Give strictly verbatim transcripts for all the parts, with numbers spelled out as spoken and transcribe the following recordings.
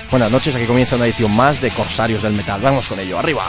Buenas noches, aquí comienza una edición más de Corsarios del Metal. Vamos con ello, arriba.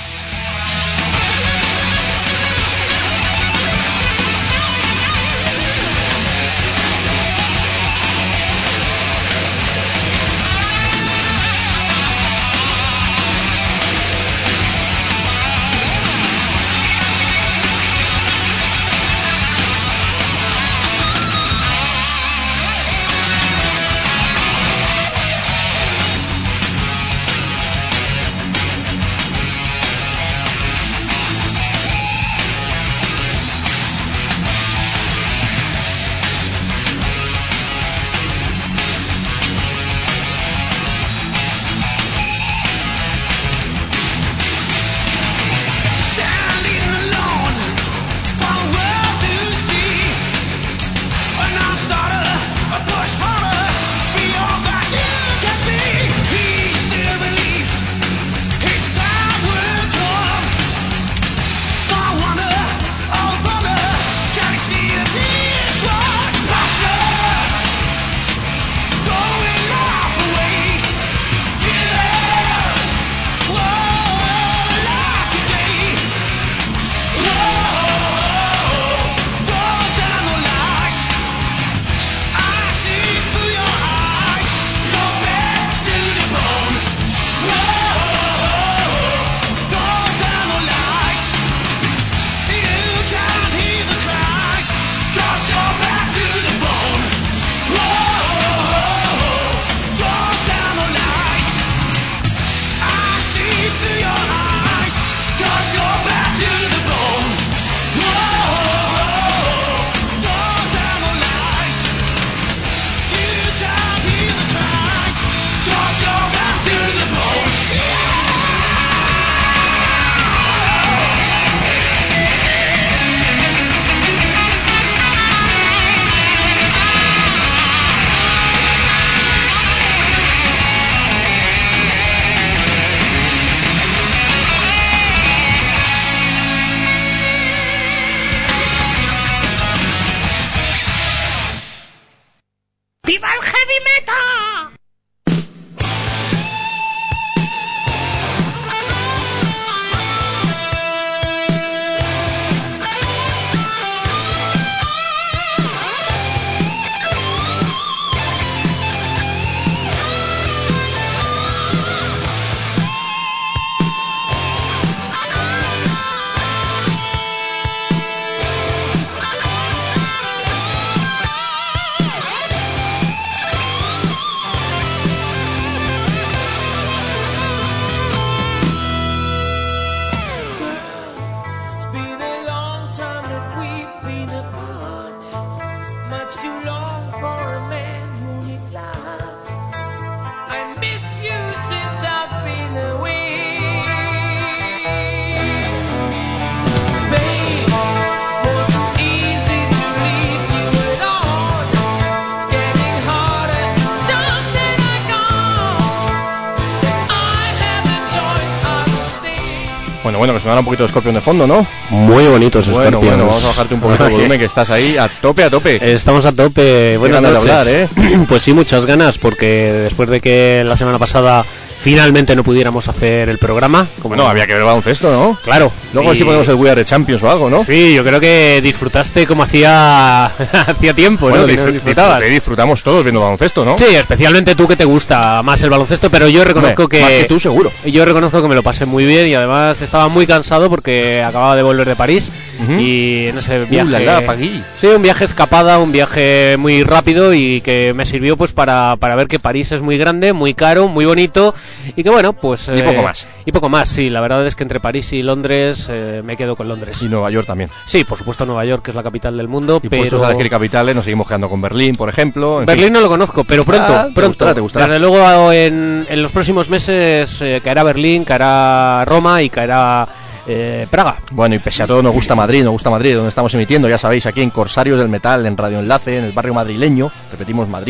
Bueno, bueno, que sonara un poquito de Scorpion de fondo, ¿no? Muy bonitos bueno, Scorpions. Bueno, vamos a bajarte un poquito el volumen, que estás ahí a tope, a tope. Estamos a tope. Buenas noches. De hablar, ¿eh? Pues sí, muchas ganas, porque después de que la semana pasada finalmente no pudiéramos hacer el programa... Como no, había que ver baloncesto, ¿no? Claro. Luego y... sí ponemos el We Are the Champions o algo, ¿no? Sí, yo creo que disfrutaste como hacía hacía tiempo, bueno, ¿no? Disfr- no disfrutabas. disfr- disfrutamos todos viendo baloncesto, ¿no? Sí, especialmente tú, que te gusta más el baloncesto, pero yo reconozco Hombre, que... Más que tú, seguro. Yo reconozco que me lo pasé muy bien y además estaba muy cansado porque acababa de volver de París. Uh-huh. Y en ese viaje... Uh, la, la, Pagui. Sí, un viaje escapada, un viaje muy rápido y que me sirvió pues para, para ver que París es muy grande, muy caro, muy bonito y que bueno, pues... Y eh, poco más. Y poco más, sí. La verdad es que entre París y Londres eh, me quedo con Londres. Y Nueva York también. Sí, por supuesto Nueva York, que es la capital del mundo, y pero... puestos a elegir capitales, nos seguimos quedando con Berlín, por ejemplo. En Berlín fin. no lo conozco, pero pronto, ah, pronto. Te gustará, te gustará. Desde luego en, en los próximos meses eh, caerá Berlín, caerá Roma y caerá... Eh, Praga. Bueno, y pese a todo nos gusta Madrid, nos gusta Madrid, donde estamos emitiendo, ya sabéis, aquí en Corsarios del Metal, en Radio Enlace, en el barrio madrileño, repetimos Madrid,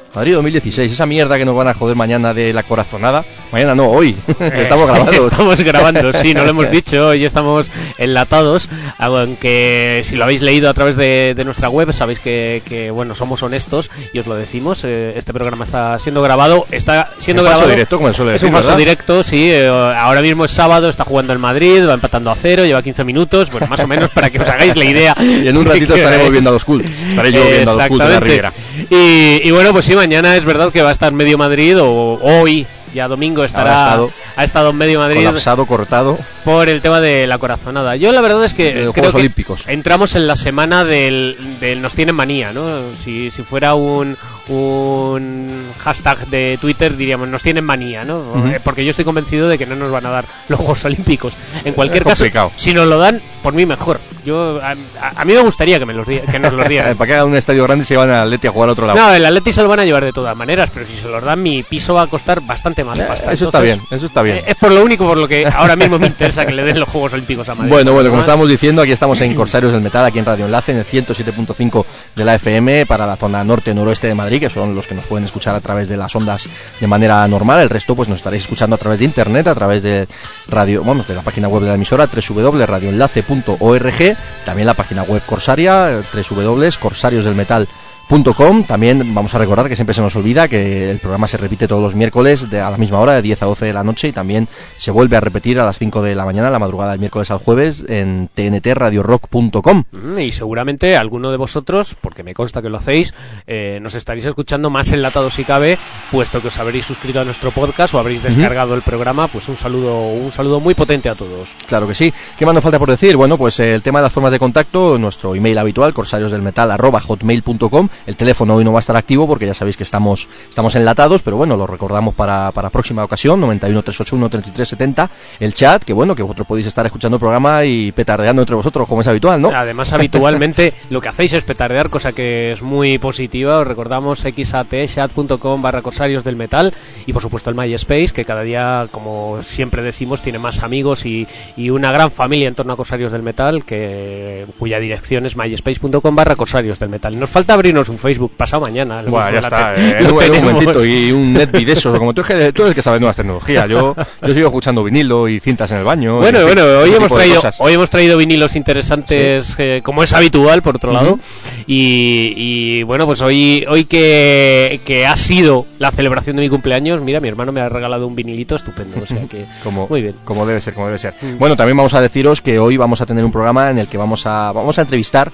Madrid dos mil dieciséis, esa mierda que nos van a joder mañana de la corazonada. Mañana no, hoy. Eh, estamos grabando. Estamos grabando, sí, no lo hemos dicho. Hoy estamos enlatados. Aunque si lo habéis leído a través de, de nuestra web, sabéis que, que, bueno, somos honestos y os lo decimos. Eh, este programa está siendo grabado. Está siendo un grabado. Falso directo, como suele es decir, un falso ¿verdad? directo, sí. Eh, ahora mismo es sábado, está jugando el Madrid, va empatando a cero, lleva quince minutos. Bueno, más o menos para que os hagáis la idea. Y en un ratito estaremos viendo a los Cult. Estaré yo viendo a los Cult de la Riviera. Y, y bueno, pues sí, mañana es verdad que va a estar medio Madrid, o hoy, ya domingo, estará. Ha estado, ha estado en medio Madrid. Colapsado, cortado. Por el tema de la corazonada. Yo la verdad es que de los creo Juegos que Olímpicos. entramos en la semana del, del nos tienen manía, ¿no? Si, si fuera un, un hashtag de Twitter diríamos nos tienen manía, ¿no? Uh-huh. Porque yo estoy convencido de que no nos van a dar los Juegos Olímpicos. En cualquier caso, si nos lo dan, por mí mejor. Yo a, a, a mí me gustaría que me los di, que nos los dieran. Para que hagan un estadio grande y se van al Atleti a jugar a otro lado. No, el Atleti se lo van a llevar de todas maneras, pero si se los dan mi piso va a costar bastante más pasta. Eh, eso Entonces, está bien, eso está bien. Eh, es por lo único por lo que ahora mismo me interesa que le den los Juegos Olímpicos a Madrid. Bueno, bueno, como estábamos diciendo, aquí estamos en Corsarios del Metal, aquí en Radio Enlace, en el ciento siete punto cinco de la F M para la zona norte-noroeste de Madrid, que son los que nos pueden escuchar a través de las ondas de manera normal. El resto pues nos estaréis escuchando a través de internet, a través de radio, vamos, de la página web de la emisora doble u doble u doble u punto radio enlace punto org, también la página web Corsaria, doble u doble u doble u punto corsarios del metal punto com. También vamos a recordar que siempre se nos olvida que el programa se repite todos los miércoles de a la misma hora, de diez a doce de la noche, y también se vuelve a repetir a las cinco de la mañana, la madrugada del miércoles al jueves, en t n t radio rock punto com. Y seguramente alguno de vosotros, porque me consta que lo hacéis, eh, nos estaréis escuchando más enlatados si cabe, puesto que os habréis suscrito a nuestro podcast o habréis descargado uh-huh. el programa. Pues un saludo, un saludo muy potente a todos. Claro que sí. ¿Qué más nos falta por decir? Bueno, pues eh, el tema de las formas de contacto, nuestro email habitual, corsariosdelmetal arroba hotmail punto com. El teléfono hoy no va a estar activo porque ya sabéis que estamos estamos enlatados, pero bueno, lo recordamos para, para próxima ocasión, noventa y uno, trescientos ochenta y uno, treinta y tres setenta. El chat, que bueno, que vosotros podéis estar escuchando el programa y petardeando entre vosotros, como es habitual, ¿no? Además, habitualmente lo que hacéis es petardear, cosa que es muy positiva. Os recordamos xat punto com barra corsarios del metal y por supuesto el MySpace, que cada día, como siempre decimos, tiene más amigos y, y una gran familia en torno a Corsarios del Metal, que cuya dirección es myspace punto com barra corsarios del metal. Nos falta abrirnos un Facebook pasado mañana. Bueno, ya está. Eh, en un momentito. Y un NetBeat eso. Como tú, tú eres el que sabe nuevas tecnologías. Yo, yo sigo escuchando vinilo y cintas en el baño. Bueno, bueno, hoy hemos traído hoy hemos traído vinilos interesantes, sí. eh, como es habitual, por otro uh-huh. lado. Y, y bueno, pues hoy hoy que, que ha sido la celebración de mi cumpleaños, mira, mi hermano me ha regalado un vinilito estupendo. O sea que como, muy bien. Como debe ser, como debe ser. Uh-huh. Bueno, también vamos a deciros que hoy vamos a tener un programa en el que vamos a vamos a entrevistar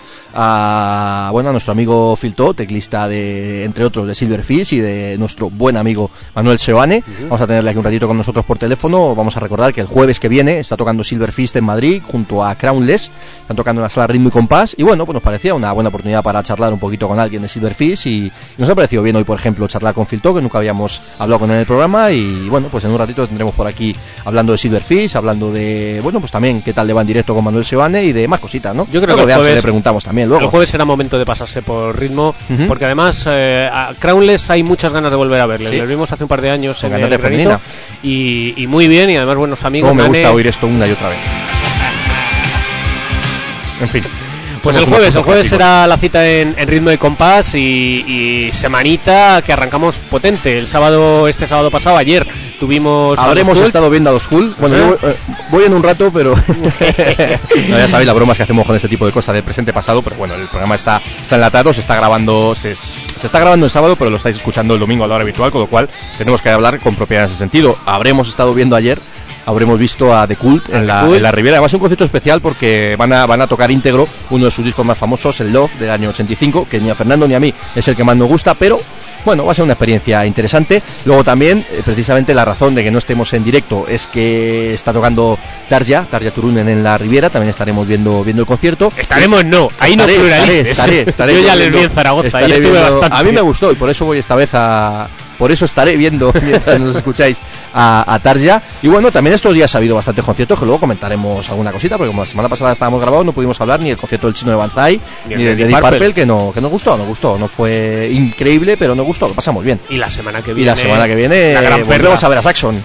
a bueno a nuestro amigo Filto, teclista de, entre otros, de Silverfish, y de nuestro buen amigo Manuel Seoane. Uh-huh. Vamos a tenerle aquí un ratito con nosotros por teléfono. Vamos a recordar que el jueves que viene está tocando Silverfish en Madrid junto a Crownless. Están tocando en la sala Ritmo y Compás. Y bueno, pues nos parecía una buena oportunidad para charlar un poquito con alguien de Silverfish. Y, y nos ha parecido bien hoy, por ejemplo, charlar con Filto, que nunca habíamos hablado con él en el programa. Y bueno, pues en un ratito tendremos por aquí hablando de Silverfish, hablando de, bueno, pues también qué tal le va en directo con Manuel Seoane y de más cositas, ¿no? Yo creo luego que el jueves, le preguntamos también luego. El jueves será momento de pasarse por Ritmo, uh-huh. porque además eh, a Crownless hay muchas ganas de volver a verle. ¿Sí? Le vimos hace un par de años con en el Granito y, y muy bien, y además buenos amigos. Como me gusta oír esto una y otra vez. En fin. Pues el jueves, el jueves será la cita en, en Ritmo y Compás y, y semanita que arrancamos potente. El sábado, este sábado pasado, ayer tuvimos... Habremos estado viendo a Dos Cool. Bueno, yo eh, voy en un rato, pero... no, ya sabéis las bromas que hacemos con este tipo de cosas del presente pasado, pero bueno, el programa está, está enlatado, se está grabando se, se está grabando el sábado, pero lo estáis escuchando el domingo a la hora habitual, con lo cual tenemos que hablar con propiedad en ese sentido. Habremos estado viendo ayer... Habremos visto a The Cult en la, en la Riviera. Además es un concierto especial porque van a, van a tocar íntegro uno de sus discos más famosos, el Love, del año ochenta y cinco, que ni a Fernando ni a mí es el que más nos gusta, pero bueno, va a ser una experiencia interesante. Luego también, eh, precisamente la razón de que no estemos en directo es que está tocando Tarja, Tarja Turunen en la Riviera. También estaremos viendo viendo el concierto. Estaremos, no, ahí estaré, no pluralices. Estaré, estaré, estaré Yo ya viendo, les vi en Zaragoza, ahí viendo, estuve bastante. A mí me gustó y por eso voy esta vez a... Por eso estaré viendo, mientras nos escucháis, a, a Tarja. Y bueno, también estos días ha habido bastantes conciertos, que luego comentaremos alguna cosita, porque como la semana pasada estábamos grabados, no pudimos hablar ni del concierto del Chino de Banzai, ni, ni de Deep Purple, Purple, que, no, que nos gustó, nos gustó. No fue increíble, pero nos gustó, lo pasamos bien. Y la semana que viene... Y la semana que viene la gran volvemos a ver a Saxon.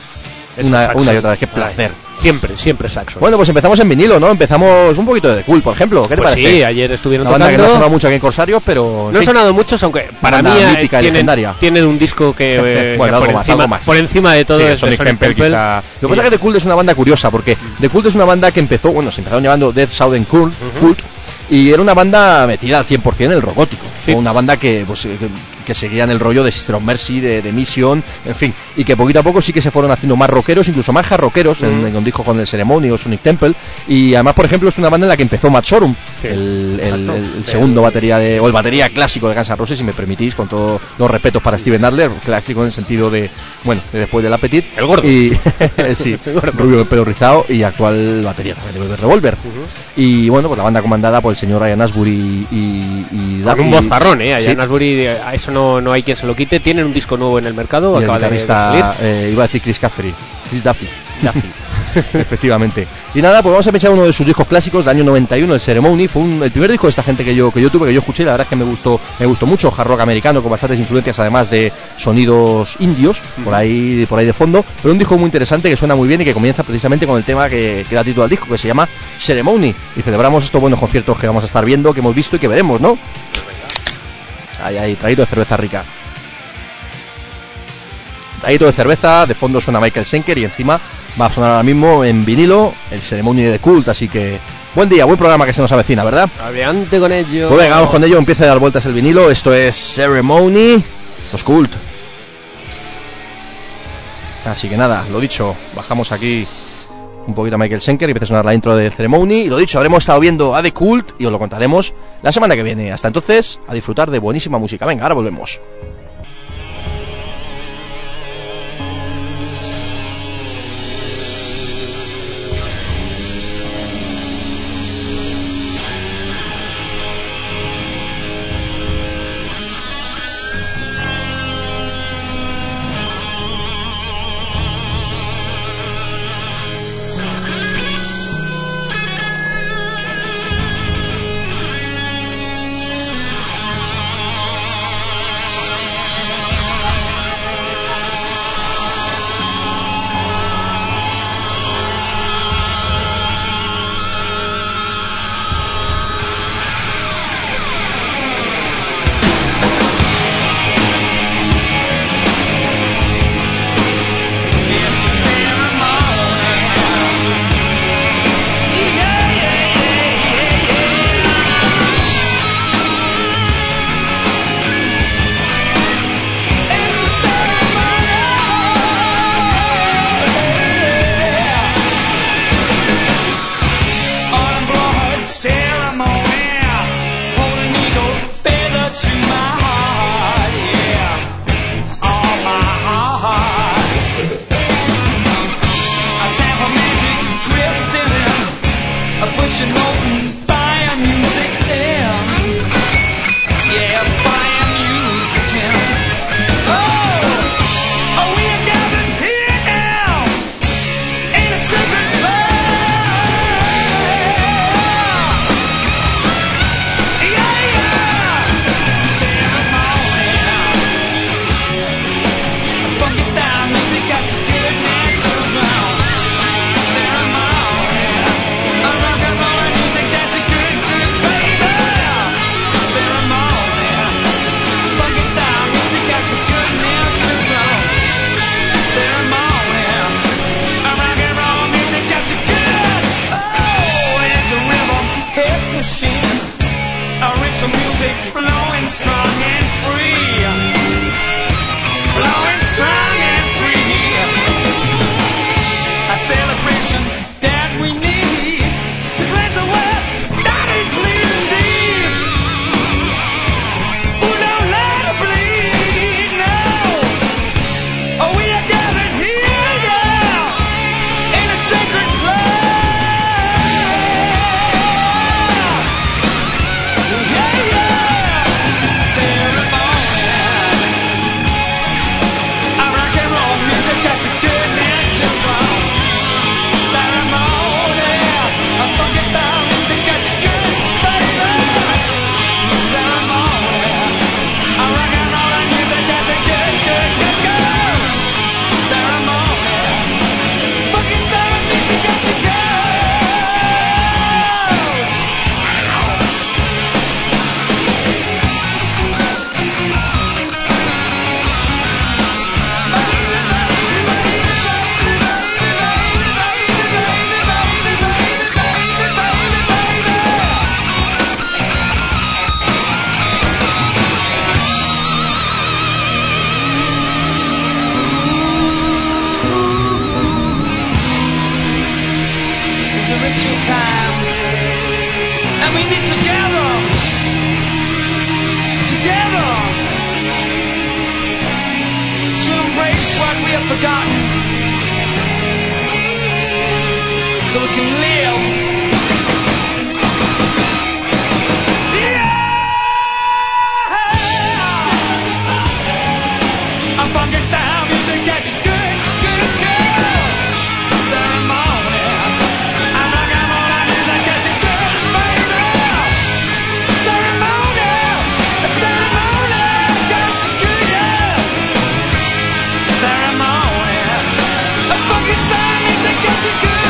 una, una y otra vez, qué placer. Ay, siempre, siempre Saxon. Bueno, pues empezamos en vinilo, ¿no? Empezamos un poquito de The Cult, por ejemplo. ¿Qué te pues parece? Sí, ayer estuvieron Una banda tocando. que no ha sonado mucho aquí en Corsarios, pero... No ha sonado muchos, aunque para mí mítica eh, y tienen, legendaria. tienen un disco que, eh, bueno, que algo por, más, encima, algo más. por encima de todo Sí, es de Sonic Sonic Temple, Temple. quizá. Lo que pasa es que The Cult es una banda curiosa, porque The Cult es una banda que empezó, bueno, se empezaron llamando Dead Southern Cult, uh-huh. Cult, y era una banda metida al cien por ciento en el rock gótico. Sí. Una banda que, pues, que, que seguían el rollo de Sister of Mercy, de, de Mission, en fin, y que poquito a poco sí que se fueron haciendo más rockeros, incluso más hard rockeros, uh-huh. en, en un disco con el Ceremony o Sonic Temple, y además, por ejemplo, es una banda en la que empezó Matt Sorum, sí. el, el, el, el segundo batería de, o el batería clásico de Guns N' Roses, si me permitís, con todos los respetos para Steven Adler, clásico en el sentido de, bueno, de después del Appetit, el gordo, y sí, el gordo. Rubio de pelo rizado y actual batería también de Revolver, uh-huh. y bueno, pues la banda comandada por el señor Ian Astbury y, y, y con un bozarrón, eh, Ian sí. Astbury, a eso no, no hay quien se lo quite. Tienen un disco nuevo en el mercado, y acaba el de salir. Eh, iba a decir Chris Caffery, Chris Duffy, Duffy. Efectivamente. Y nada, pues vamos a pensar uno de sus discos clásicos del año noventa y uno, el Ceremony. Fue un, el primer disco de esta gente que yo que yo tuve, que yo escuché. La verdad es que me gustó me gustó mucho. Hard rock americano con bastantes influencias, además de sonidos indios mm. por ahí por ahí de fondo. Pero un disco muy interesante que suena muy bien y que comienza precisamente con el tema que, que da título al disco, que se llama Ceremony. Y celebramos estos buenos conciertos que vamos a estar viendo, que hemos visto y que veremos, ¿no? Ahí, ahí, traído de cerveza rica. Traído de cerveza, de fondo suena Michael Schenker y encima va a sonar ahora mismo en vinilo el Ceremony de The Cult, así que buen día, buen programa que se nos avecina, ¿verdad? Adelante con ello. Pues venga, vamos con ello, empieza a dar vueltas el vinilo, esto es Ceremony, los Cult. Así que nada, lo dicho, bajamos aquí un poquito a Michael Schenker y empieza a sonar la intro de Ceremony. Y lo dicho, habremos estado viendo a The Cult y os lo contaremos la semana que viene. Hasta entonces, a disfrutar de buenísima música. Venga, ahora volvemos. forgotten, so we can live. Yeah, a funky style music gets you good, good, good. Ceremonies, I'm like I'm all I need to get you good, baby. Ceremonies, a ceremony gets you good, yeah. Ceremonies, a funky style music gets you good.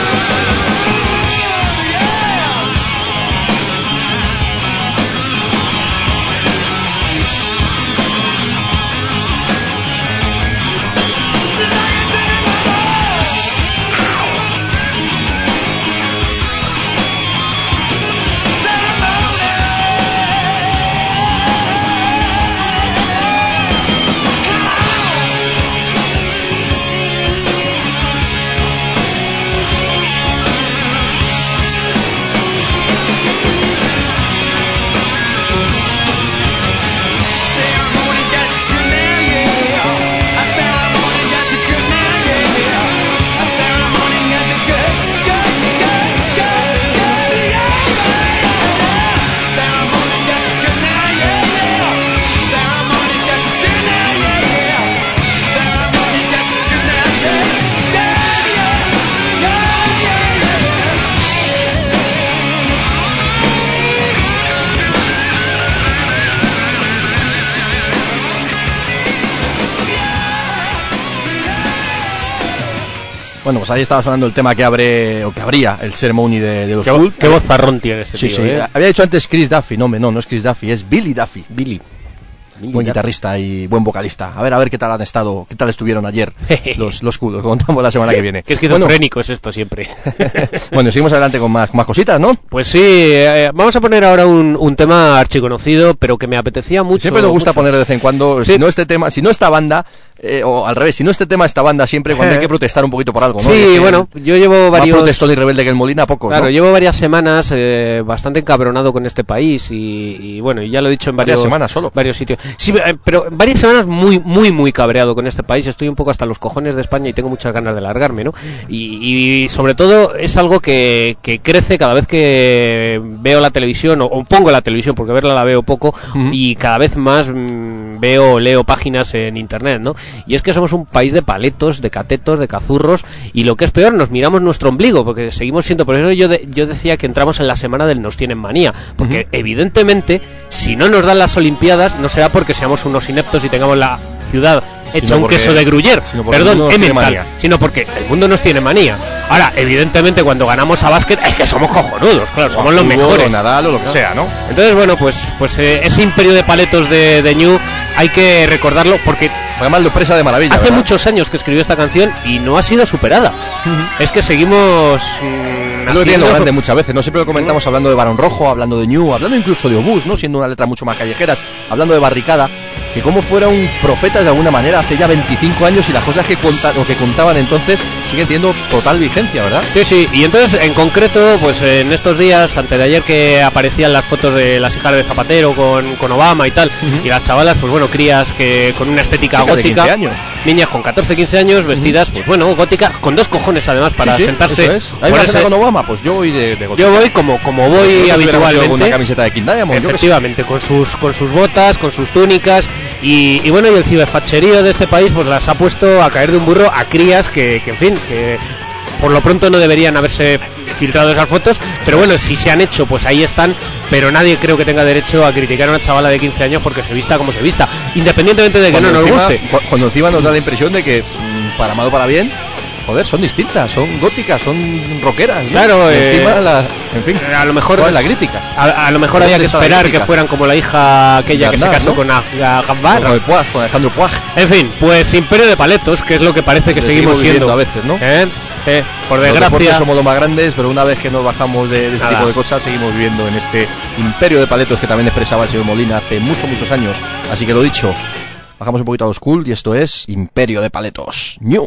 Bueno, pues ahí estaba sonando el tema que abre, o que abría el Ceremony de, de los Qué, Cool. qué vozarrón tiene ese Sí, tío, sí. ¿eh? Había dicho antes Chris Duffy, no, no, no es Chris Duffy, es Billy Duffy. Billy. Buen guitarrista y buen vocalista. A ver, a ver qué tal han estado, qué tal estuvieron ayer los, los Cool. Lo contamos la semana que viene. Qué esquizofrénico bueno, es esto siempre. Bueno, seguimos adelante con más, más cositas, ¿no? Pues sí, eh, vamos a poner ahora un, un tema archiconocido, pero que me apetecía mucho. Siempre nos gusta mucho. poner de vez en cuando, sí. si no este tema, si no esta banda, eh, o al revés, si no este tema, esta banda siempre cuando hay que protestar un poquito por algo, ¿no? Sí, bueno, yo llevo varios... Más protestón y rebelde que el Molina, poco, Claro, ¿no? llevo varias semanas eh, bastante encabronado con este país y, y bueno, ya lo he dicho en varios... Varias semanas solo. Varios sitios. Sí, eh, pero varias semanas muy, muy, muy cabreado con este país. Estoy un poco hasta los cojones de España y tengo muchas ganas de largarme, ¿no? Y, y sobre todo es algo que, que crece cada vez que veo la televisión o, o pongo la televisión, porque verla la veo poco, uh-huh. y cada vez más mmm, veo, leo páginas en internet, ¿no? Y es que somos un país de paletos, de catetos, de cazurros, y lo que es peor, nos miramos nuestro ombligo, porque seguimos siendo, por eso yo, de, yo decía que entramos en la semana del nos tienen manía, porque uh-huh. evidentemente, si no nos dan las Olimpiadas, no será porque seamos unos ineptos y tengamos la ciudad hecha sino un porque, queso de Gruyère, perdón, emmental, sino porque el mundo nos tiene manía. Ahora, evidentemente, cuando ganamos a básquet, es que somos cojonudos, claro, somos los mejores. O Nadal o lo que ¿no? sea, ¿no? Entonces, bueno, pues pues eh, ese imperio de paletos de, de Ñu hay que recordarlo porque... Además lo expresa de maravilla. Hace ¿verdad? muchos años que escribió esta canción y no ha sido superada. Uh-huh. Es que seguimos... Mmm, es lo que tiene lo grande muchas veces, ¿no? Siempre lo comentamos uh-huh. hablando de Barón Rojo, hablando de Ñu, hablando incluso de Obús, ¿no? Siendo una letra mucho más callejeras, hablando de Barricada, que como fuera un profeta de alguna manera hace ya veinticinco años y las cosas que, conta, o que contaban entonces siguen teniendo total vigencia, ¿verdad? Sí, sí, y entonces en concreto, pues en estos días, antes de ayer que aparecían las fotos de las hijas de Zapatero con, con Obama y tal, uh-huh. y las chavalas, pues bueno, crías que con una estética Chica gótica, de quince años. Niñas con catorce, quince años, vestidas, uh-huh. pues bueno, gótica, con dos cojones además para sí, sí, sentarse. Eso es. ¿Hay una ese... con Obama? Pues yo voy de, de gótica. Yo voy como, como voy pues habitualmente. Con una camiseta de King Diamond. Efectivamente, con sus, con sus botas, con sus túnicas. Y, y bueno, y el ciberfacherío de este país pues las ha puesto a caer de un burro a crías que, que en fin, que por lo pronto no deberían haberse filtrado esas fotos, pero bueno, si se han hecho, pues ahí están, pero nadie creo que tenga derecho a criticar a una chavala de quince años porque se vista como se vista, independientemente de que cuando no nos encima, guste. Cuando encima nos da la impresión de que, para mal o para bien, joder, son distintas, son góticas, son rockeras, ¿no? Claro, eh, encima la, en fin, a lo mejor es la crítica. A, a lo mejor había que esperar que fueran como la hija aquella Garnaz, que se casó, ¿no? con Agbar, con, con, con Alejandro Puig. En fin, pues imperio de paletos, que es lo que parece que seguimos, seguimos siendo a veces, ¿no? ¿Eh? Eh, por desgracia somos los más grandes, pero una vez que nos bajamos de, de este tipo de cosas, seguimos viviendo en este imperio de paletos que también expresaba el señor Molina hace muchos, muchos años. Así que lo dicho, bajamos un poquito a los cool y esto es Imperio de Paletos. Ñu.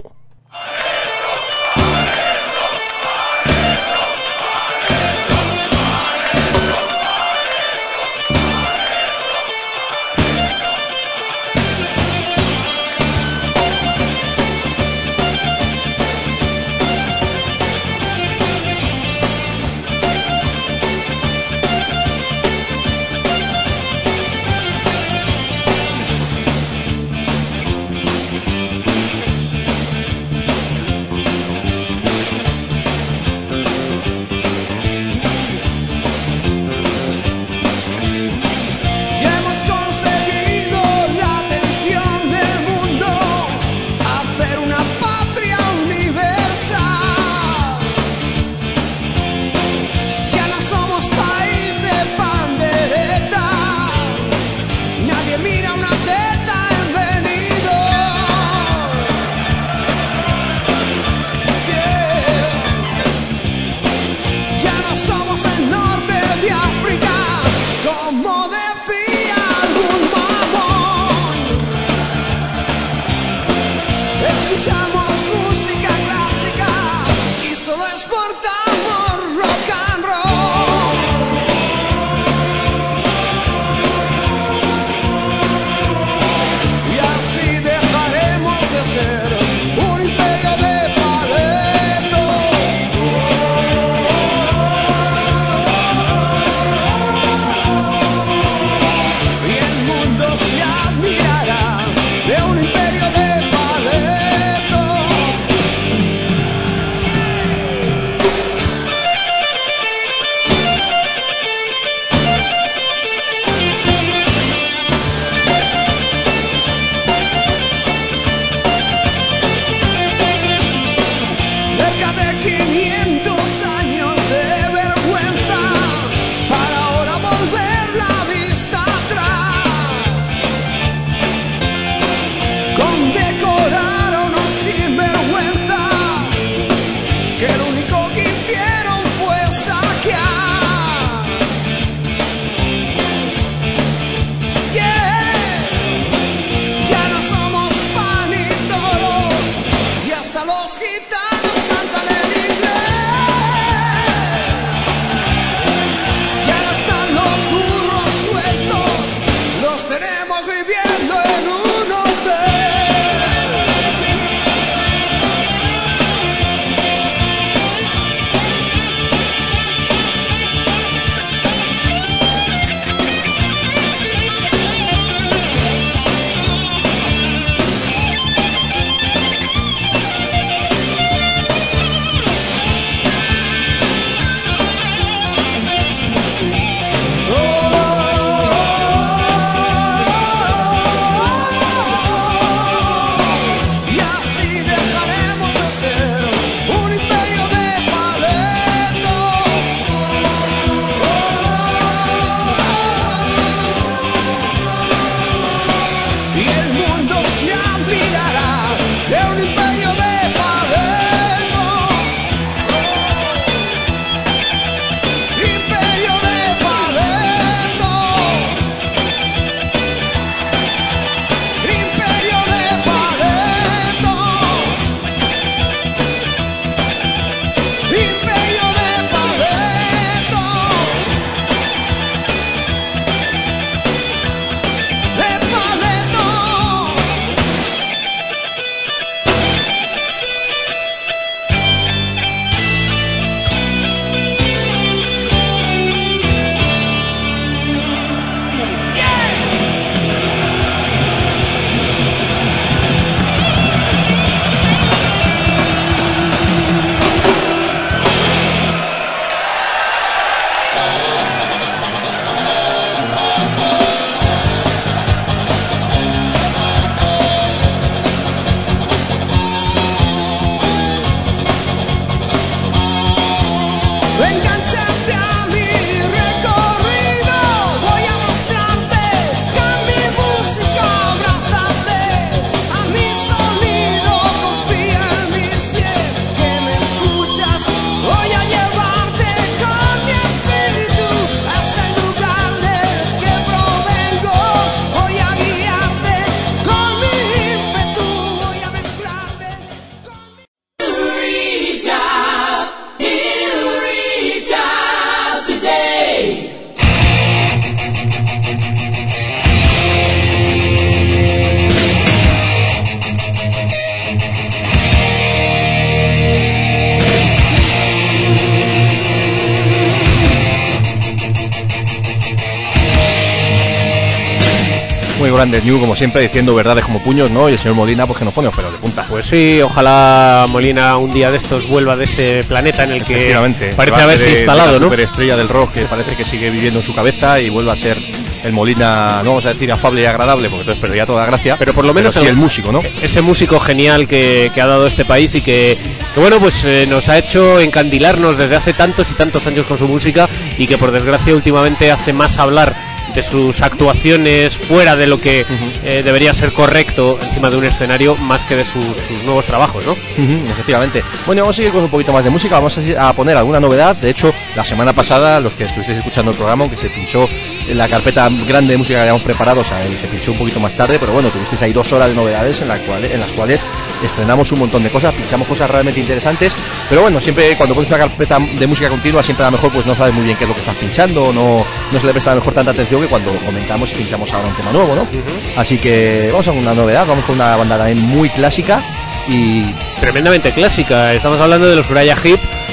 se admirará de un imperio de paletos. Cerca de quinientos años de vergüenza para ahora volver la vista atrás. Condecorar a unos sinvergüenzas que lo único que hicieron fue saquear. Yeah. Ya no somos pan y toros y hasta los gitanos cantan en inglés. Ya no están los burros sueltos, los tenemos viviendo en un hotel. Y así dejaremos de ser un imperio de paletos. Y el mundo se admirará de un imperio de paletos. Imperio de paletos. Imperio de paletos. Imperio de paletos. De paletos. Engánchate a mi recorrido, voy a mostrarte que a mi música abrázate, a mi sonido confía en mí si es que me escuchas. Voy a llevarte con mi espíritu hasta el lugar del que provengo. Voy a guiarte con mi ímpetu, voy a mezclarte con mi... Reach out, he'll reach out today. Muy grande New, como siempre, diciendo verdades como puños, ¿no? Y el señor Molina, pues que nos pone los pelos de punta. Pues sí, ojalá Molina un día de estos vuelva de ese planeta en el que Efectivamente, parece que va haberse de- instalado, de la ¿no? superestrella del rock que parece que sigue viviendo en su cabeza y vuelva a ser el Molina, no vamos a decir afable y agradable, porque entonces perdería toda la gracia. Pero por lo menos sí el- el músico, ¿no? Ese músico genial que, que ha dado este país y que, que bueno, pues eh, nos ha hecho encandilarnos desde hace tantos y tantos años con su música y que por desgracia últimamente hace más hablar de sus actuaciones fuera de lo que eh, debería ser correcto encima de un escenario más que de sus, sus nuevos trabajos, ¿no? Ujú, efectivamente. Bueno, vamos a seguir con un poquito más de música, vamos a, a poner alguna novedad. De hecho, la semana pasada, los que estuvisteis escuchando el programa, aunque se pinchó en la carpeta grande de música que habíamos preparado, o sea, y se pinchó un poquito más tarde, pero bueno, tuvisteis ahí dos horas de novedades en, la cual, en las cuales estrenamos un montón de cosas, pinchamos cosas realmente interesantes, pero bueno, siempre cuando pones una carpeta de música continua, siempre a lo mejor pues no sabes muy bien qué es lo que estás pinchando, no, no se le presta a lo mejor tanta atención que cuando comentamos y pinchamos ahora un tema nuevo, ¿no? Uh-huh. Así que vamos a una novedad, vamos con una banda también muy clásica y... Tremendamente clásica, estamos hablando de los Uriah Heep,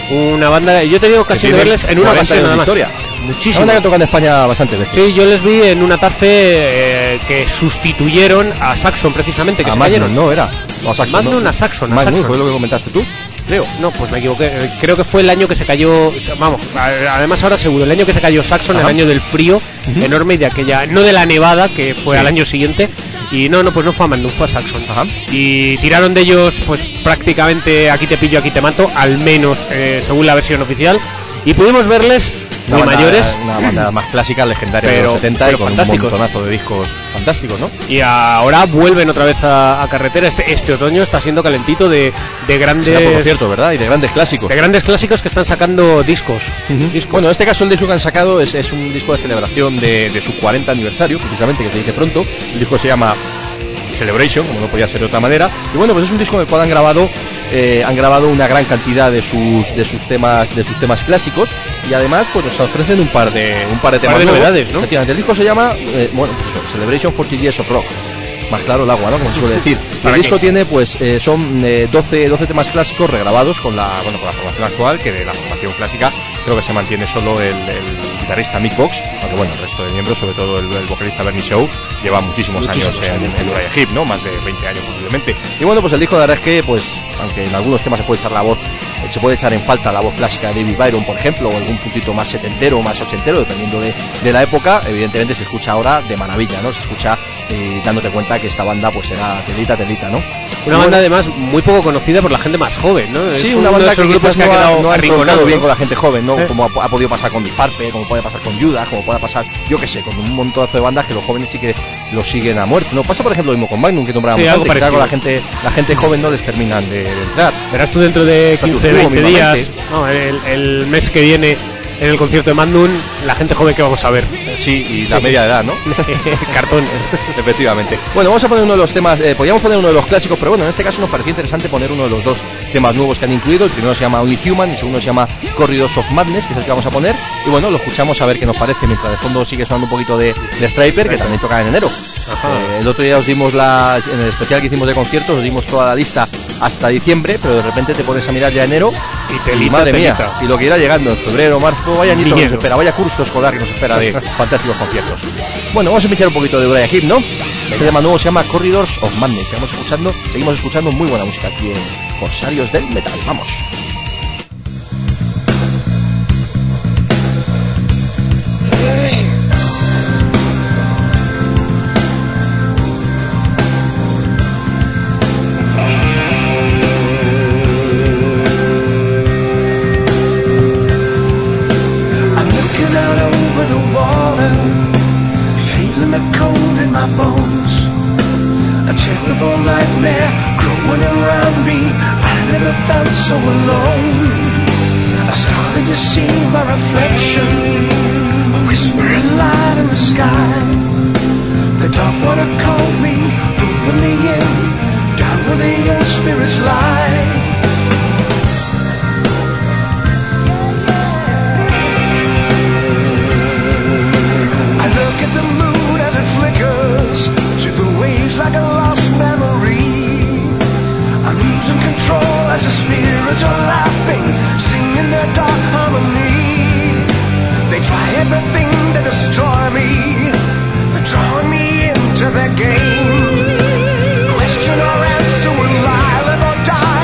Una banda, yo he tenido ocasión de verles en una ocasión nada más. Historia. Muchísimo. Una banda que toca en España bastante veces. Sí, yo les vi en una tarde eh, que sustituyeron a Saxon precisamente, que a se Magnum, cayeron. no era. No, a Saxon, Magnum no. a Saxon, a Magnum, Saxon. fue lo que comentaste tú. Creo, no, pues me equivoqué. Eh, Creo que fue el año que se cayó. Vamos, a- además ahora seguro, el año que se cayó Saxon, Ajá. el año del frío Ujú. enorme y de aquella, no de la nevada que fue Sí. al año siguiente. Y no, no, pues no fue a Magnum, fue a Saxon. Ajá. Y tiraron de ellos, pues prácticamente aquí te pillo, aquí te mato, al menos eh, según la versión oficial. Y pudimos verles Una muy banda- mayores. Una banda más clásica, legendaria de Pero- los setenta pero y con fantásticos. un montonazo de discos fantásticos, ¿no? Y ahora vuelven otra vez a, a carretera. Este, este otoño está siendo calentito de, de grandes. Será por cierto, ¿verdad? Y de grandes clásicos. De grandes clásicos que están sacando discos. Ujú. Discos. Bueno, en este caso el disco que han sacado es, es un disco de celebración de, de su cuarenta aniversario, precisamente, que se dice pronto. El disco se llama Celebration, como no podía ser de otra manera. Y bueno, pues es un disco en el cual han grabado eh, han grabado una gran cantidad de sus de sus temas de sus temas clásicos y además pues nos ofrecen un par de un par de temas de nuevos. novedades, ¿no? Efectivamente, el disco se llama eh, bueno, pues eso, Celebration cuarenta Years of Rock. Más claro el agua, ¿no? Como se suele decir. El ¿Para disco qué? tiene, pues, eh, son eh, doce, doce temas clásicos regrabados con la, bueno, con la formación actual, que de la formación clásica creo que se mantiene solo el, el guitarrista Mick Box, aunque bueno, el resto de miembros, sobre todo el, el vocalista Bernie Shaw, lleva muchísimos, Muchísimos años en, años, en Uriah Heep, ¿no? Más de veinte años posiblemente. Y bueno, pues el disco, la verdad es que, pues, aunque en algunos temas se puede echar la voz, eh, se puede echar en falta la voz clásica de David Byron, por ejemplo, o algún puntito más setentero o más ochentero, dependiendo de, de la época, evidentemente se escucha ahora de maravilla, ¿no? Se escucha eh, dándote cuenta que esta banda, pues, era telita, telita, ¿no? Una banda además muy poco conocida por la gente más joven, ¿no? Sí, Es una uno de banda esos que grupos quizás no ha ha, quedado no ha arrinconado, encontrado bien ¿no? con la gente joven, ¿no? Eh. Como ha, ha podido pasar con Disparpe, como puede pasar con Judas, como puede pasar, yo qué sé, con un montonazo de bandas que los jóvenes sí que los siguen a muerte. No pasa, por ejemplo, lo mismo con Magnum, que nombrábamos Sí, algo antes, que parecido. con la gente, la gente joven no les terminan de, de entrar. Verás tú dentro de Status quince, quo, veinte días, mismamente. no, el, el mes que viene en el concierto de Magnum, la gente joven que vamos a ver. Eh, Sí, y la media de edad, ¿no? Cartón. Efectivamente. Bueno, vamos a poner uno de los temas, eh, podríamos poner uno de los clásicos, pero bueno, en este caso nos parecía interesante poner uno de los dos temas nuevos que han incluido. El primero se llama Only Human y el segundo se llama Corridors of Madness, que es el que vamos a poner. Y bueno, lo escuchamos a ver qué nos parece, mientras de fondo sigue sonando un poquito de, de Striper, que también toca en enero. Eh, el otro día os dimos la, en el especial que hicimos de conciertos, os dimos toda la lista hasta diciembre, pero de repente te pones a mirar ya enero Y telita, madre mía, telita. y lo que irá llegando en febrero, marzo, vaya añito que nos Viñedo. espera, vaya curso escolar que nos espera de fantásticos conciertos. Bueno, vamos a pinchar un poquito de Uriah Heep, ¿no? Este tema nuevo se llama Corridors of Madness. Seguimos escuchando, seguimos escuchando muy buena música aquí en Corsarios del Metal. Vamos. I'm looking out over the water, feeling the cold in my bones. A terrible nightmare growing around me. I never felt so alone. I started to see my reflection, a whispering light in the sky. The dark water called me, pulling me in, down where the old spirits lie. I look at the moon as it flickers through the waves like a lost memory. I'm losing control as the spirits are laughing, singing their dark harmony. They try everything to destroy me, they're drawing me into their game. Question or answer, will I live or die?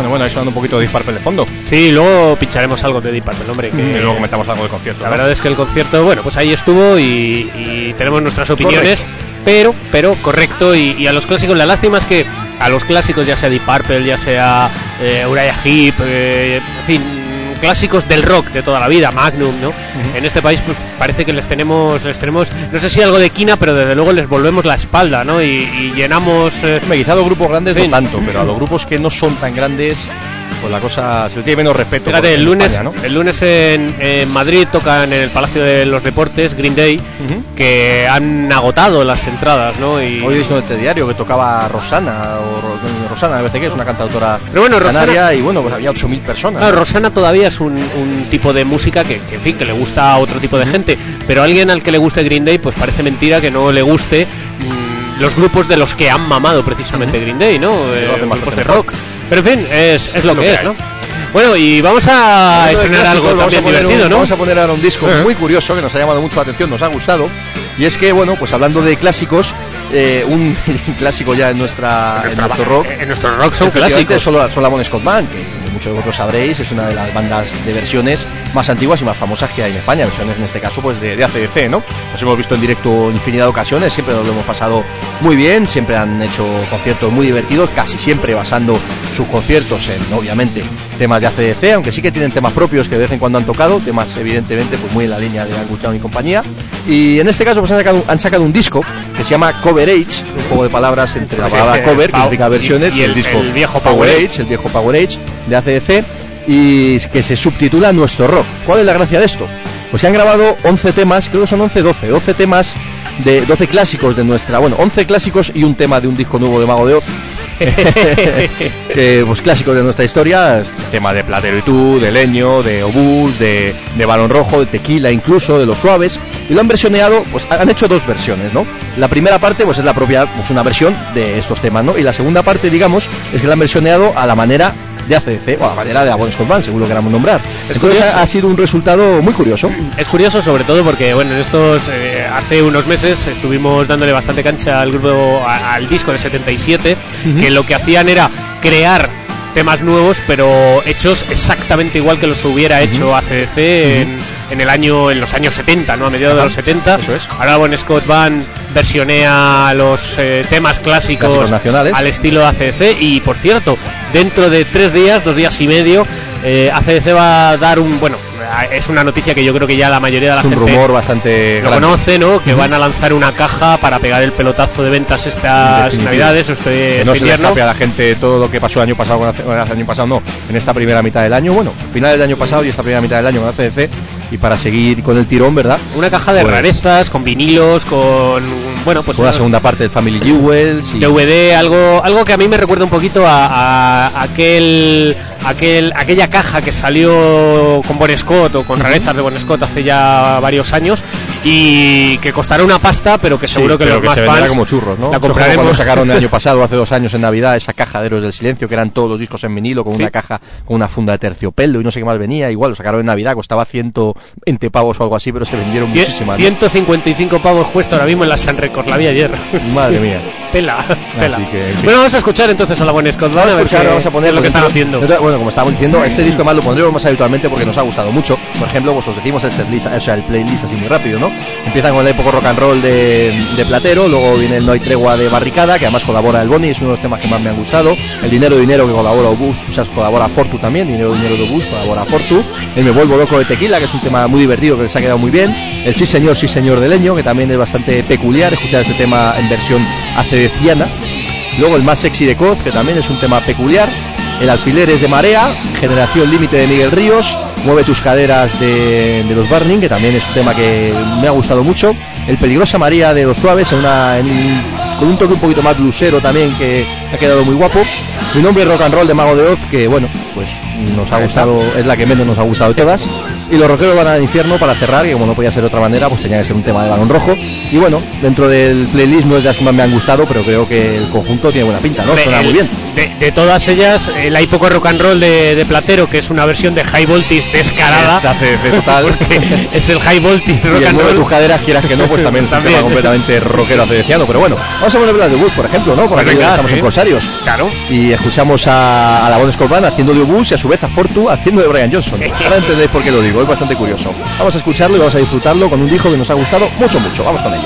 Bueno, bueno, ahí sonando un poquito de Deep Purple de fondo. Sí, luego pincharemos algo de Deep Purple, hombre. Que Y luego comentamos algo del concierto. La ¿no? verdad es que el concierto, bueno, pues ahí estuvo y, y tenemos nuestras opiniones. Correcto. Pero, pero, correcto, y, y a los clásicos, la lástima es que a los clásicos, ya sea Deep Purple, ya sea eh, Uriah Heep, eh, en fin, clásicos del rock de toda la vida, Magnum, ¿no? Uh-huh. En este país pues, parece que les tenemos, les tenemos, no sé si algo de quina, pero desde luego les volvemos la espalda, ¿no? Y, y llenamos... Eh, Me quizá a los grupos grandes sí. no tanto, pero a los grupos que no son tan grandes, pues la cosa se le tiene menos respeto. Fíjate, el lunes, España, ¿no? el lunes en, en Madrid tocan en el Palacio de los Deportes Green Day, uh-huh. que han agotado las entradas, ¿no? Y hoy he visto en este diario que tocaba Rosana, o Ro- Rosana, me parece que es una cantautora pero bueno, canaria, Rosana, y bueno, pues había ocho mil personas. Claro, Rosana todavía es un, un tipo de música que, que, en fin, que le gusta a otro tipo de uh-huh. gente, pero a alguien al que le guste Green Day, pues parece mentira que no le guste mmm, los grupos de los que han mamado precisamente uh-huh. Green Day, ¿no? Eh, grupos de rock. Pero en fin, es, es, es lo, lo que, que es, ¿no? Bueno, y vamos a bueno, estrenar algo también divertido, un, ¿no? Vamos a poner ahora un disco uh-huh. muy curioso que nos ha llamado mucho la atención, nos ha gustado. Y es que, bueno, pues hablando de clásicos, eh, un clásico ya en, nuestra, en, nuestra, en nuestro rock. En nuestro rock son clásicos. Solo, solo la Bon Scott Band, que muchos de vosotros sabréis, es una de las bandas de versiones más antiguas y más famosas que hay en España. Versiones, en este caso, pues de, de A C D C, ¿no? Nos hemos visto en directo infinidad de ocasiones, siempre nos lo hemos pasado muy bien, siempre han hecho conciertos muy divertidos, casi siempre basando sus conciertos en, obviamente, temas de A C D C, aunque sí que tienen temas propios que de vez en cuando han tocado, temas evidentemente pues muy en la línea de Angus Young y compañía. Y en este caso pues han sacado, han sacado un disco que se llama Coverage, un juego de palabras entre la palabra cover, que significa versiones, y, y el, el disco el viejo Power Age, el viejo Power Age de A C D C, y que se subtitula Nuestro Rock. ¿Cuál es la gracia de esto? Pues que han grabado once temas, creo que son once, doce, doce temas de doce clásicos de nuestra, bueno, once clásicos y un tema de un disco nuevo de Mago de Oz. que, pues clásicos de nuestra historia, este tema de Platero y tú, de Leño, de Obús, de, de Balón Rojo, de Tequila incluso, de Los Suaves, y lo han versioneado, pues han hecho dos versiones, ¿no? La primera parte pues es la propia, pues una versión de estos temas, ¿no? Y la segunda parte, digamos, es que la han versioneado a la manera de A C D C, o a la manera de A Bon Scott Band, según lo queramos nombrar. Es Entonces ha, ha sido un resultado muy curioso. Es curioso sobre todo porque, bueno, en estos, eh, hace unos meses estuvimos dándole bastante cancha al grupo, a, al disco de setenta y siete, uh-huh. que lo que hacían era crear temas nuevos, pero hechos exactamente igual que los hubiera hecho uh-huh. A C D C uh-huh. en, en el año, en los años setenta, ¿no? A mediados uh-huh. de los setenta. Eso es. Ahora Bon Scott Band versionea los eh, temas clásicos, clásicos nacionales al estilo A C D C. Y por cierto, dentro de tres días, dos días y medio, eh, A C D C va a dar un, bueno, es una noticia que yo creo que ya la mayoría de la es gente un rumor bastante lo grande. conoce, ¿no? Que uh-huh. van a lanzar una caja para pegar el pelotazo de ventas estas navidades, este, que este no se le invierno. escape a la gente todo lo que pasó el año pasado con el año pasado, no, en esta primera mitad del año, bueno, final del año pasado y esta primera mitad del año con A C D C, y para seguir con el tirón, ¿verdad? Una caja de pues, rarezas, con vinilos, con, bueno, pues con la segunda parte del Family Jewels y D V D, algo algo que a mí me recuerda un poquito a, a, a aquel aquel aquella caja que salió con Bon Scott o con rarezas de Bon Scott hace ya varios años y que costará una pasta, pero que seguro sí, que pero los que más se fans como churros, ¿no? La compraremos. Cuando sacaron el año pasado, hace dos años en Navidad, esa caja de Héroes del Silencio, que eran todos los discos en vinilo con sí. una caja con una funda de terciopelo y no sé qué más venía, igual lo sacaron en Navidad, costaba ciento veinte pavos o algo así, pero se vendieron Cien, muchísimas. ciento cincuenta y cinco pavos cuesta ahora mismo en la San Records, la vi ayer. Madre mía. Tela, tela. Así que, sí. Bueno, vamos a escuchar entonces a la Bon Scott. Vamos a escuchar, vamos a poner lo que están haciendo. Bueno, como estábamos diciendo, este disco más lo pondremos más habitualmente porque nos ha gustado mucho. Por ejemplo, pues os decimos el setlist, o sea, el playlist así muy rápido, ¿no? Empiezan con el época rock and roll de, de Platero, luego viene el No hay tregua de Barricada, que además colabora el Boni, es uno de los temas que más me han gustado. El Dinero Dinero, que colabora Obús, o sea, colabora Fortu también, Dinero Dinero de Obús, colabora Fortu. El Me Vuelvo Loco de Tequila, que es un tema muy divertido que les ha quedado muy bien. El Sí Señor, Sí Señor de Leño, que también es bastante peculiar escuchar este tema en versión acedeciana. Luego el Más Sexy de Coz, que también es un tema peculiar. El Alfileres de Marea, Generación Límite de Miguel Ríos, Mueve tus caderas de, de los Burning, que también es un tema que me ha gustado mucho. El Peligrosa María de Los Suaves, en una, en, con un toque un poquito más blusero también, que ha quedado muy guapo. Mi Nombre es Rock and Roll de Mago de Oz, que bueno, pues nos ha gustado, es la que menos nos ha gustado de todas. Y Los Rockeros van al infierno para cerrar, que como no podía ser de otra manera, pues tenía que ser un tema de Balón Rojo. Y bueno, dentro del playlist no es de las que más me han gustado, pero creo que el conjunto tiene buena pinta, ¿no? Suena muy bien. de, de todas ellas, el Hay poco rock and roll de, de Platero, que es una versión de High Voltage descarada. Se hace de total. Porque es el High Voltage Y rock el and mueve roll. tus caderas, quieras que no, pues también es un También. tema completamente rockero acedeciano. Pero bueno, vamos a poner Black de Bush, por ejemplo, ¿no? Por Pues aquí venga, estamos sí. en Corsarios. Claro. Y escuchamos a, a la voz de Scorpion haciendo de Bush y a su vez a Fortu haciendo de Brian Johnson. Ahora entendéis por qué lo digo, es bastante curioso. Vamos a escucharlo y vamos a disfrutarlo con un disco que nos ha gustado mucho, mucho. Vamos con ello.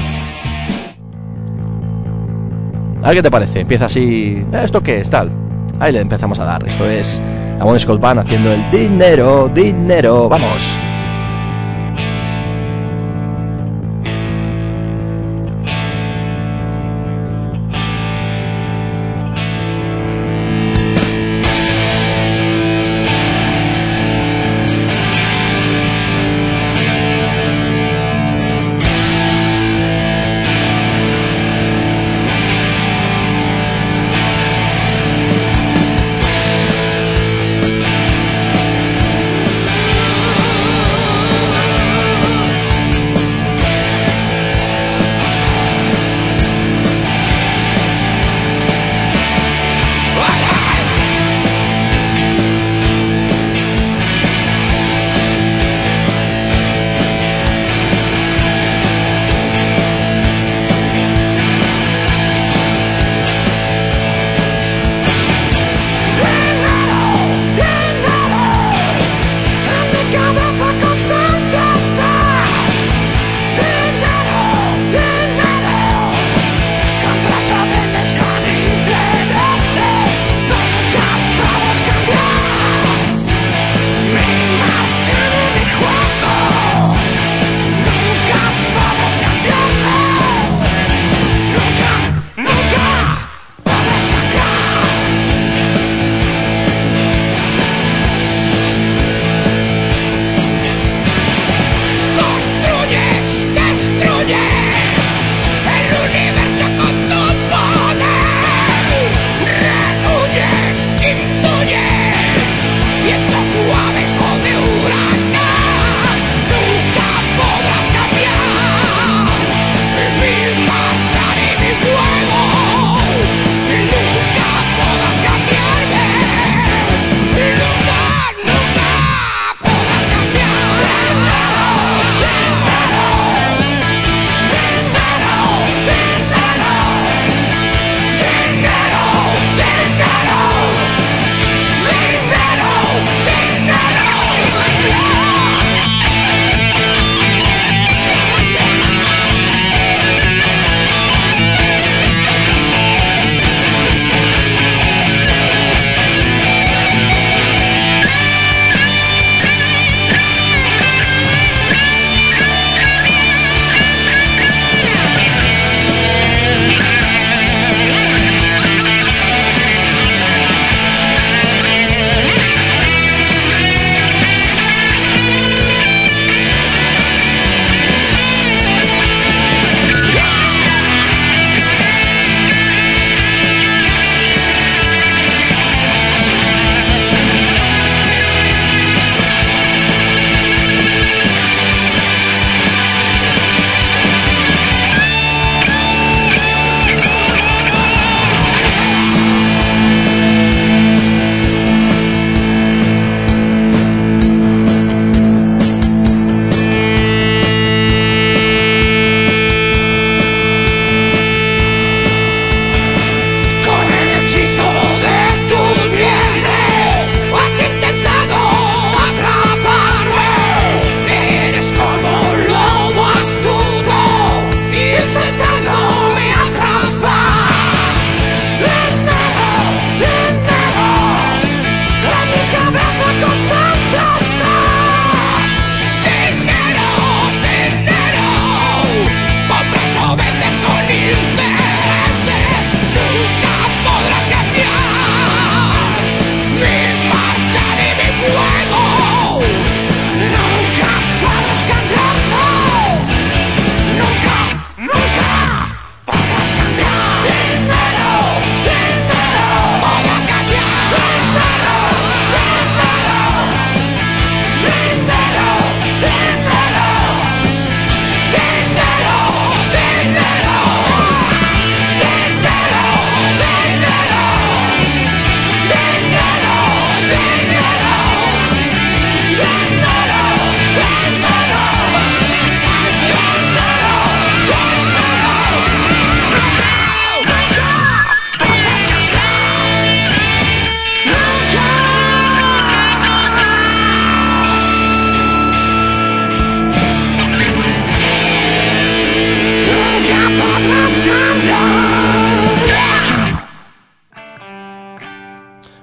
A ver qué te parece. Empieza así. ¿Esto qué es? Tal. Ahí le empezamos a dar. Esto es la voz de Scorpion haciendo el dinero, dinero. Vamos. Dinero,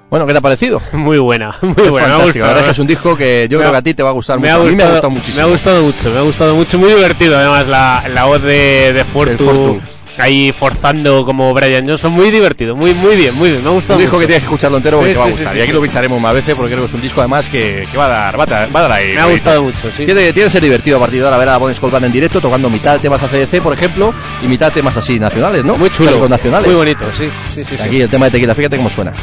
Bueno, ¿qué te ha parecido? Muy buena, muy Es buena. Me ha fantástico, la gustado. verdad es que es un disco que yo Me creo ha- que a ti te va a gustar Me mucho. ha, A mí me ha gustado, gustado muchísimo. me ha gustado mucho, me ha gustado mucho, muy divertido además la, la voz de, de Fortu, Fortu. ahí forzando como Brian Johnson, muy divertido, muy muy bien, muy bien, me ha gustado Un disco mucho. que tienes que escucharlo entero porque Sí, te va a sí, gustar. sí, y aquí sí. lo pincharemos más veces porque creo que es un disco además que, que va a dar, va a, dar- va a dar ahí. Me ha rollito. gustado mucho, sí. Tiene, tiene que ser divertido a partir de ahora ver a Bones Cold en directo tocando mitad de temas A C D C, por ejemplo, y mitad de temas así nacionales, ¿no? Muy chulo, Clásicos nacionales. muy bonito, sí, sí, sí, sí. Aquí el tema de Tequila, fíjate cómo suena.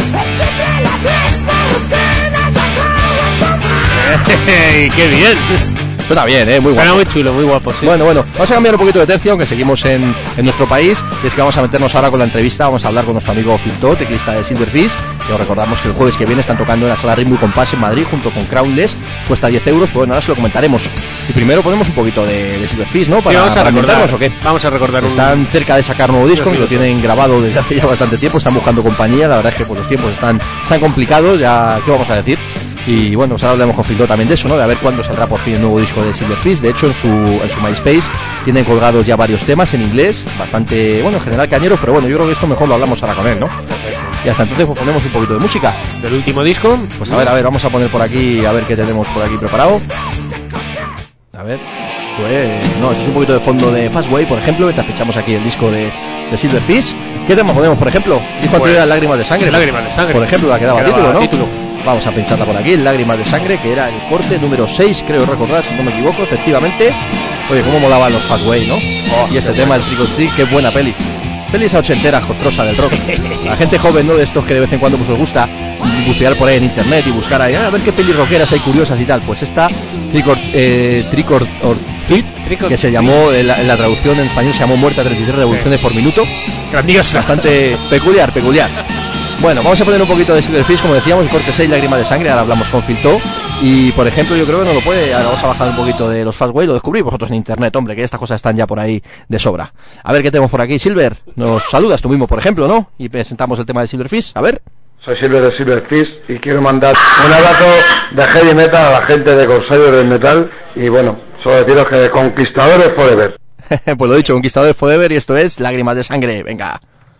¡Qué bien! Suena bien, ¿eh? Muy Suena guapo. muy chulo, muy guapo, sí. Bueno, bueno, vamos a cambiar un poquito de tercio, aunque seguimos en, en nuestro país. Y es que vamos a meternos ahora con la entrevista. Vamos a hablar con nuestro amigo Filto, teclista de Silverfish. Y os recordamos que el jueves que viene están tocando en la sala Ritmo y Compás en Madrid junto con Crownless. Cuesta diez euros, pues bueno, ahora se lo comentaremos. Y primero ponemos un poquito de, de Silverfish, ¿no? Sí, Para, vamos a para recordar, ambientarnos, ¿o qué? vamos a recordar un- Están cerca de sacar nuevo disco, unos que lo minutos. tienen grabado desde hace ya bastante tiempo. Están buscando compañía. La verdad es que pues, los tiempos están, están complicados. Ya, ¿qué vamos a decir? Y bueno, pues ahora hablamos con Filto también de eso, ¿no? De a ver cuándo saldrá por fin el nuevo disco de Silverfish. De hecho, en su, en su MySpace tienen colgados ya varios temas en inglés, bastante, bueno, en general cañeros, pero bueno, yo creo que esto mejor lo hablamos ahora con él, ¿no? Y hasta entonces pues ponemos un poquito de música. del último disco. Pues a ver, a ver, vamos a poner por aquí, a ver qué tenemos por aquí preparado. A ver, pues no, esto es un poquito de fondo de Fastway, por ejemplo, mientras pinchamos aquí el disco de, de Silverfish. ¿Qué tema ponemos, por ejemplo? Disco Pues, anterior, Lágrimas de Sangre. Lágrimas de Sangre. Por ejemplo, la que daba Que daba título, ¿no? título. Vamos a pincharla por aquí, Lágrimas de Sangre, que era el corte número seis, creo recordar, si no me equivoco, efectivamente. Oye, cómo molaban los Fastway, ¿no? y este tema, el Trick or Treat, qué buena peli. Pelis a ochenteras, costrosa del rock. La gente joven, ¿no? De estos que de vez en cuando pues os gusta bucear por ahí en internet y buscar ahí, ah, a ver qué pelis rockeras hay curiosas y tal. Pues esta, Trick or, eh, Trick or, or Treat, Trick or que se llamó, en la, en la traducción en español se llamó Muerte a treinta y tres revoluciones por minuto. Grandiosa. Bastante peculiar, peculiar. Bueno, vamos a poner un poquito de Silverfish, como decíamos, corte seis, Lágrimas de Sangre. Ahora hablamos con Filto. Y por ejemplo, yo creo que no lo puede. Ahora vamos a bajar un poquito de los Fastway. Lo descubrí vosotros en internet, hombre, que estas cosas están ya por ahí de sobra. A ver qué tenemos por aquí. Silver, nos saludas tú mismo, por ejemplo, ¿no? Y presentamos el tema de Silverfish. A ver. Soy Silver de Silverfish y quiero mandar un abrazo de heavy metal a la gente de Corsarios del Metal. Y bueno, solo deciros que Conquistadores Forever. Pues lo dicho, Conquistador Forever, y esto es Lágrimas de Sangre. Venga.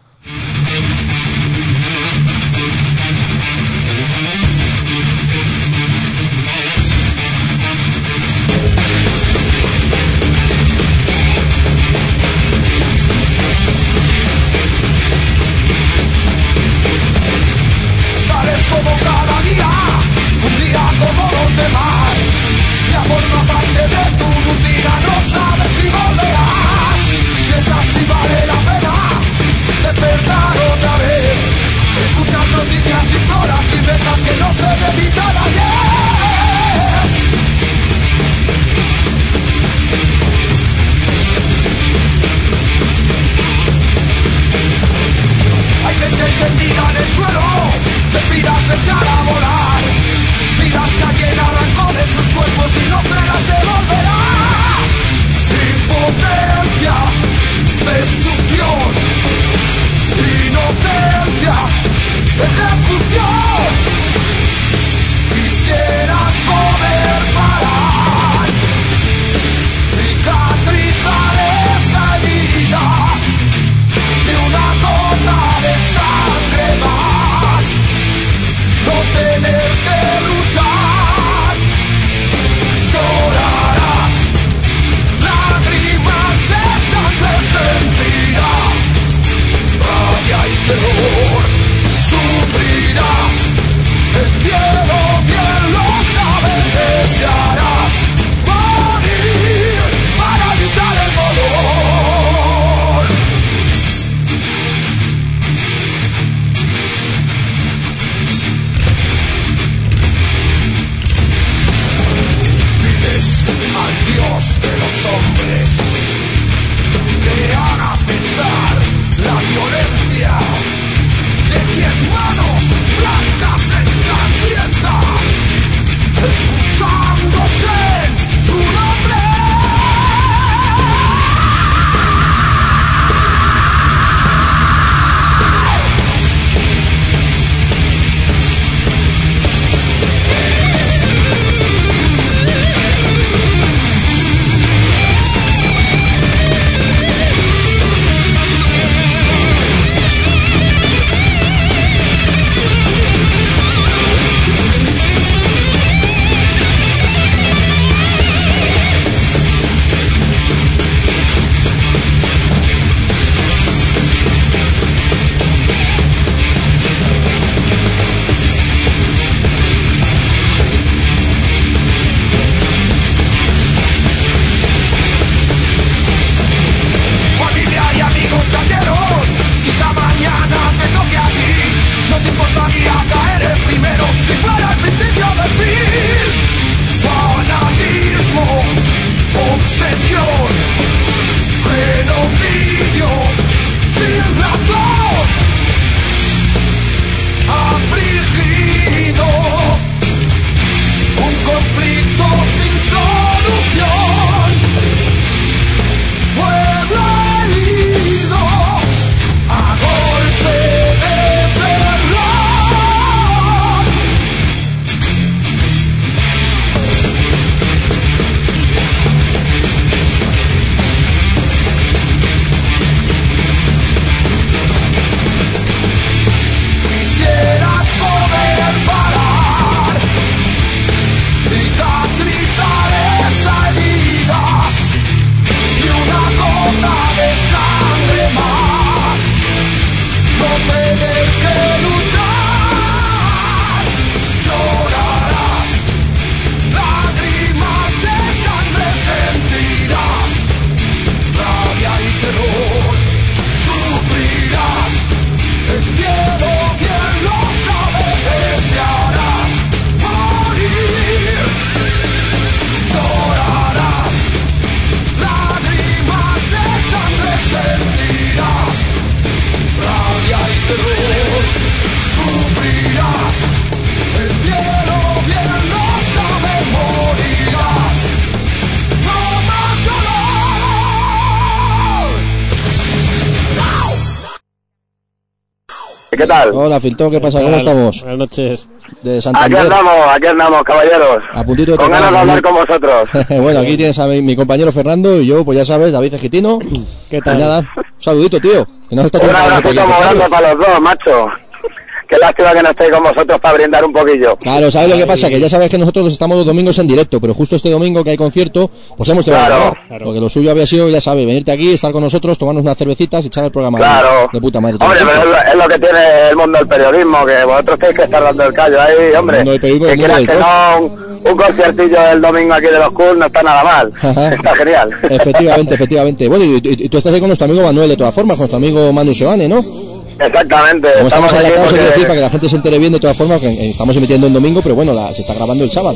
Sales como cada día, un día como los demás. Ya forma parte de tu rutina, no sabes si volverás. Piensas si vale la pena despertar otra vez. Escuchas noticias y horas y ventas que no se repitan ayer. Hay gente tendida en el suelo, te pidas echar a ¿qué tal? Hola, Filto, ¿qué pasa? ¿Qué ¿Cómo tal? estamos? Buenas noches. De Aquí Santander. andamos, aquí andamos, caballeros. A puntito de Con tocar, ganas de ¿no? hablar con vosotros. Bueno, aquí tienes a mi, mi compañero Fernando y yo, pues ya sabes, David Egitino. ¿Qué tal? Y nada, un saludito, tío. Que nos está Un tomando abrazo aquí, como grande ¿sabes? para los dos, macho. Qué lástima que no estéis con vosotros para brindar un poquillo. Claro, ¿sabes lo que pasa? Que ya sabes que nosotros estamos los domingos en directo, pero justo este domingo que hay concierto, pues hemos tenido Claro. que grabar. Claro. Porque lo suyo había sido, ya sabes, venirte aquí, estar con nosotros, tomarnos unas cervecitas y echar el programa de- Claro. de puta madre. Hombre, pero es lo, es lo que tiene el mundo del periodismo, que vosotros tenéis que estar dando el callo ahí, hombre. mundo del periodismo, Que el mundo quieras que del no, un, un conciertillo el domingo aquí de los Cool no está nada mal. Ajá. Está genial. Efectivamente, efectivamente. Bueno, y, y- y tú estás ahí con nuestro amigo Manuel, de todas formas, con nuestro amigo Manu Sebane, ¿no? Exactamente. Como estamos aquí enlatados, hay que porque- decir, para que la gente se entere bien, de todas formas, que eh, estamos emitiendo el domingo, pero bueno, la- se está grabando el sábado.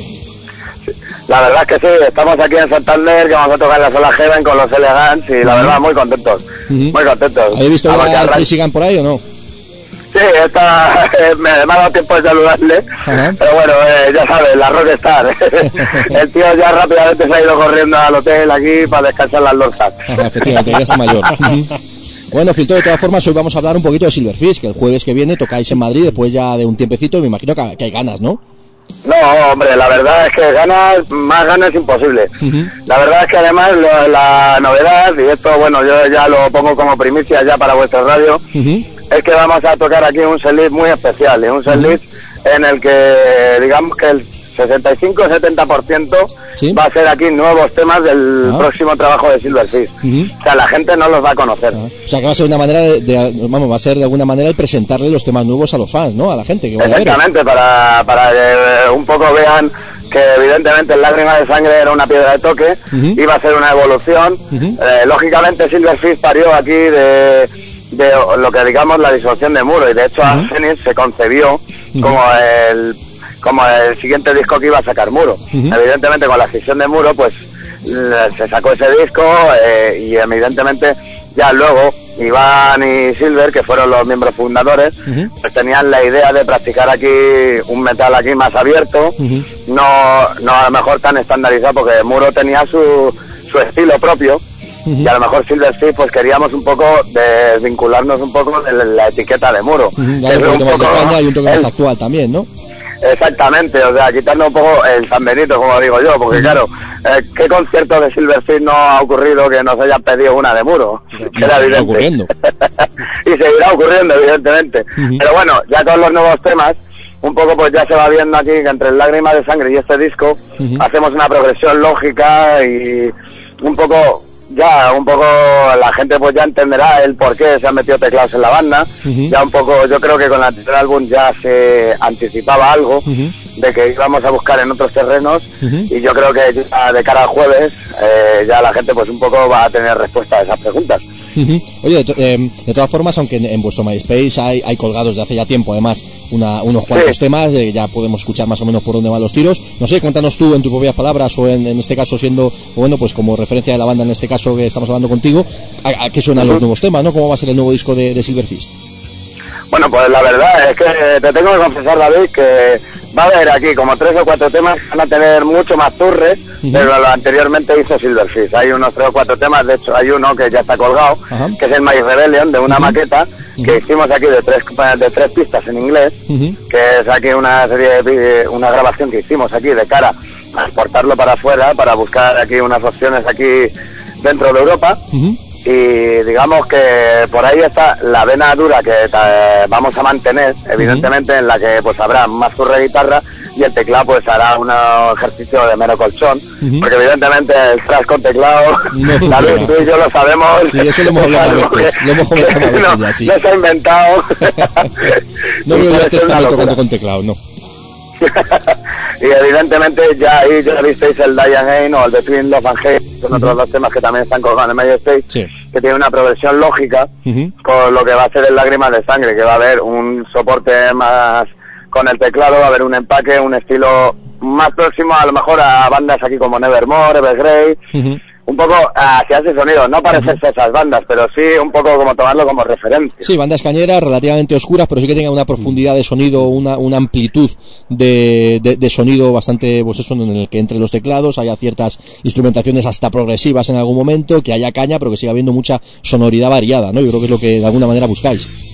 La verdad es que sí, estamos aquí en Santander, que vamos a tocar en la Sala Heaven con los Elegants y la verdad muy contentos, Ujú. muy contentos. ¿Habéis visto Vamos, que ya al arran- Michigan por ahí o no? Sí, está, me, me ha dado tiempo de saludarle, Ajá. pero bueno, eh, ya sabes, la Rockstar. El tío ya rápidamente se ha ido corriendo al hotel aquí para descansar las lorzas. Ajá, efectivamente, ya está mayor. Ujú. Bueno, Filto, de todas formas, hoy vamos a hablar un poquito de Silverfish, que el jueves que viene tocáis en Madrid, después ya de un tiempecito, y me imagino que, que hay ganas, ¿no? No, hombre, la verdad es que ganas, más ganas es imposible. Ujú. La verdad es que además lo- la novedad, y esto bueno, yo ya lo pongo como primicia ya para vuestra radio, Ujú. es que vamos a tocar aquí un setlist muy especial, y un setlist en el que digamos que el sesenta y cinco setenta por ciento Sí. va a ser aquí nuevos temas del Ah. próximo trabajo de Silverfish. Ujú. O sea, la gente no los va a conocer. O sea, que va a ser una manera de, de- vamos, va a ser de alguna manera el presentarle los temas nuevos a los fans, ¿no? A la gente que vaya a ver. Exactamente, para, para que eh, un poco vean que evidentemente el Lágrima de Sangre era una piedra de toque, Ujú. iba a ser una evolución. Ujú. Eh, lógicamente Silverfish parió aquí de, de lo que digamos la disolución de Muro, y de hecho Arsenis se concebió como el como el siguiente disco que iba a sacar Muro. Ujú. Evidentemente con la escisión de Muro pues le- se sacó ese disco eh, y evidentemente ya luego Iván y Silver, que fueron los miembros fundadores, Ujú. pues tenían la idea de practicar aquí un metal aquí más abierto, Ujú. no, no a lo mejor tan estandarizado, porque Muro tenía su, su estilo propio, Ujú. y a lo mejor Silverfish pues queríamos un poco desvincularnos un poco de la, la etiqueta de Muro. Ujú. Dale Es un poquito más de caña y un toque el- más actual también, ¿no? Exactamente, o sea, quitando un poco el San Benito, como digo yo, porque claro, eh, ¿qué concierto de Silverfish no ha ocurrido que nos hayan pedido una de Muro? No Era seguirá evidente. ocurriendo. Y seguirá ocurriendo, evidentemente. Ujú. Pero bueno, ya con los nuevos temas, un poco pues ya se va viendo aquí que entre el Lágrima de Sangre y este disco Ujú. hacemos una progresión lógica y un poco... Ya, un poco la gente pues ya entenderá el por qué se han metido teclados en la banda. Ujú. Ya un poco, yo creo que con el anterior álbum ya se anticipaba algo Ujú. de que íbamos a buscar en otros terrenos, Ujú. y yo creo que ya de cara al jueves eh, ya la gente pues un poco va a tener respuesta a esas preguntas. Ujú. Oye, de, to- em, de todas formas, aunque en, en vuestro MySpace hay, hay colgados de hace ya tiempo, además, una, unos cuantos Sí. temas, eh, ya podemos escuchar más o menos por dónde van los tiros. No sé, cuéntanos tú en tus propias palabras, o en, en este caso siendo, bueno, pues como referencia de la banda en este caso que estamos hablando contigo, a, a qué suenan los nuevos temas, ¿no? ¿Cómo va a ser el nuevo disco de, de Silverfish? Bueno, pues la verdad es que te tengo que confesar, David, que va a haber aquí como tres o cuatro temas que van a tener mucho más turre Ujú. de lo que anteriormente hizo Silverfish. Hay unos tres o cuatro temas, de hecho hay uno que ya está colgado, Ajá. que es el My Rebellion, de una Ujú. maqueta Ujú. que hicimos aquí de tres, de tres pistas en inglés, Ujú. que es aquí una serie de, una grabación que hicimos aquí de cara a exportarlo para afuera, para buscar aquí unas opciones aquí dentro de Europa. Ujú. Y digamos que por ahí está la vena dura que eh, vamos a mantener, evidentemente, en la que pues habrá más zurra de guitarra y el teclado pues hará un ejercicio de mero colchón, Ujú. porque evidentemente el thrash con teclado, No David, funciona. tú y yo lo sabemos. Sí, eso lo hemos hablado es algo más veces, que- lo hemos comentado que más veces no, ya, sí. no se ha inventado. No Y veo yo puede este ser una estamento locura. tocando con teclado, no. Y evidentemente ya ahí ya visteis el Diane Hain o el Between Love and Hate, son otros dos temas que también están colgados en MySpace, Sí. que tiene una progresión lógica Ujú. con lo que va a ser el Lágrimas de Sangre, que va a haber un soporte más con el teclado, va a haber un empaque, un estilo más próximo a lo mejor a bandas aquí como Nevermore, Evergrey, Ujú. un poco hacia ese sonido, no parecerse a esas bandas, pero sí un poco como tomarlo como referencia. Sí, bandas cañeras relativamente oscuras, pero sí que tengan una profundidad de sonido, una, una amplitud de, de, de sonido bastante, pues eso, en el que entre los teclados haya ciertas instrumentaciones hasta progresivas en algún momento, que haya caña, pero que siga habiendo mucha sonoridad variada, ¿no? Yo creo que es lo que de alguna manera buscáis.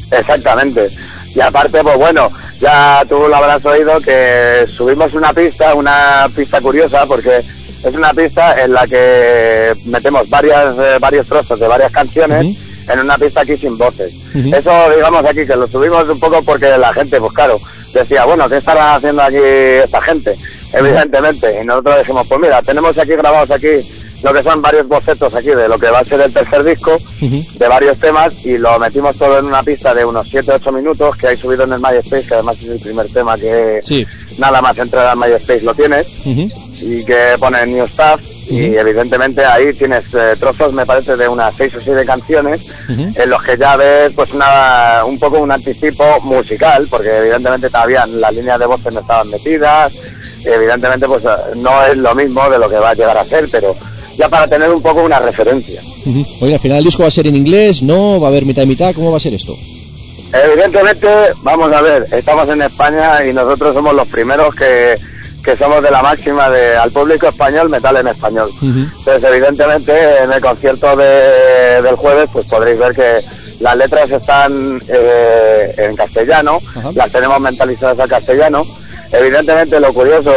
Exactamente. Y aparte, pues bueno, ya tú lo habrás oído que subimos una pista, una pista curiosa, porque es una pista en la que metemos varias eh, varios trozos de varias canciones uh-huh. en una pista aquí sin voces. Uh-huh. Eso, digamos aquí, que lo subimos un poco porque la gente, pues claro, decía, bueno, ¿qué estarán haciendo aquí esta gente? Evidentemente. Y nosotros dijimos, pues mira, tenemos aquí grabados aquí lo que son varios bocetos aquí de lo que va a ser el tercer disco, uh-huh. de varios temas, y lo metimos todo en una pista de unos siete ocho minutos que hay subido en el MySpace, que además es el primer tema que sí. nada más entrar al MySpace lo tienes, uh-huh. y que pone New Stuff, uh-huh. y evidentemente ahí tienes eh, trozos, me parece, de unas seis o siete canciones, uh-huh. en los que ya ves pues una, un poco un anticipo musical, porque evidentemente todavía las líneas de voces no estaban metidas, evidentemente pues no es lo mismo de lo que va a llegar a ser, pero ya para tener un poco una referencia. Uh-huh. Oye, al final el disco va a ser en inglés, ¿no? ¿Va a haber mitad y mitad? ¿Cómo va a ser esto? Evidentemente, vamos a ver, estamos en España y nosotros somos los primeros que, que somos de la máxima de al público español, metal en español. Uh-huh. Entonces, evidentemente, en el concierto de, del jueves, pues podréis ver que las letras están eh, en castellano, uh-huh. las tenemos mentalizadas al castellano. Evidentemente, lo curioso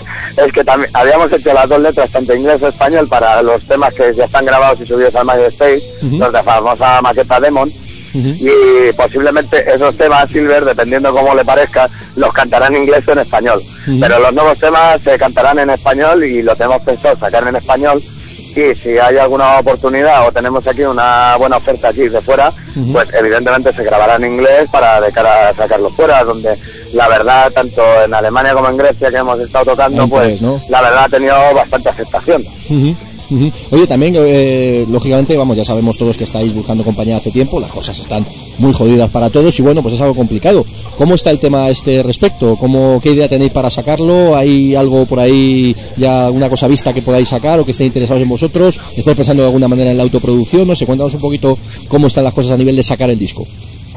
es que también habíamos hecho las dos letras, tanto inglés como español, para los temas que ya están grabados y subidos al MySpace, uh-huh. los de famosa maqueta Demon, uh-huh. y posiblemente esos temas Silver, dependiendo cómo le parezca, los cantarán en inglés o en español. Uh-huh. Pero los nuevos temas se cantarán en español y lo tenemos pensado sacar en español. Y si hay alguna oportunidad o tenemos aquí una buena oferta aquí de fuera, uh-huh. pues evidentemente se grabará en inglés para de cara a sacarlo fuera, donde la verdad, tanto en Alemania como en Grecia que hemos estado tocando, ah, pues ¿no? la verdad ha tenido bastante aceptación. Uh-huh. Uh-huh. Oye, también, eh, lógicamente, vamos, ya sabemos todos que estáis buscando compañía hace tiempo, las cosas están muy jodidas para todos y bueno, pues es algo complicado. ¿Cómo está el tema a este respecto? ¿Cómo, qué idea tenéis para sacarlo? ¿Hay algo por ahí, ya alguna cosa vista que podáis sacar o que estéis interesados en vosotros? ¿Estáis pensando de alguna manera en la autoproducción? No sé, cuéntanos un poquito cómo están las cosas a nivel de sacar el disco.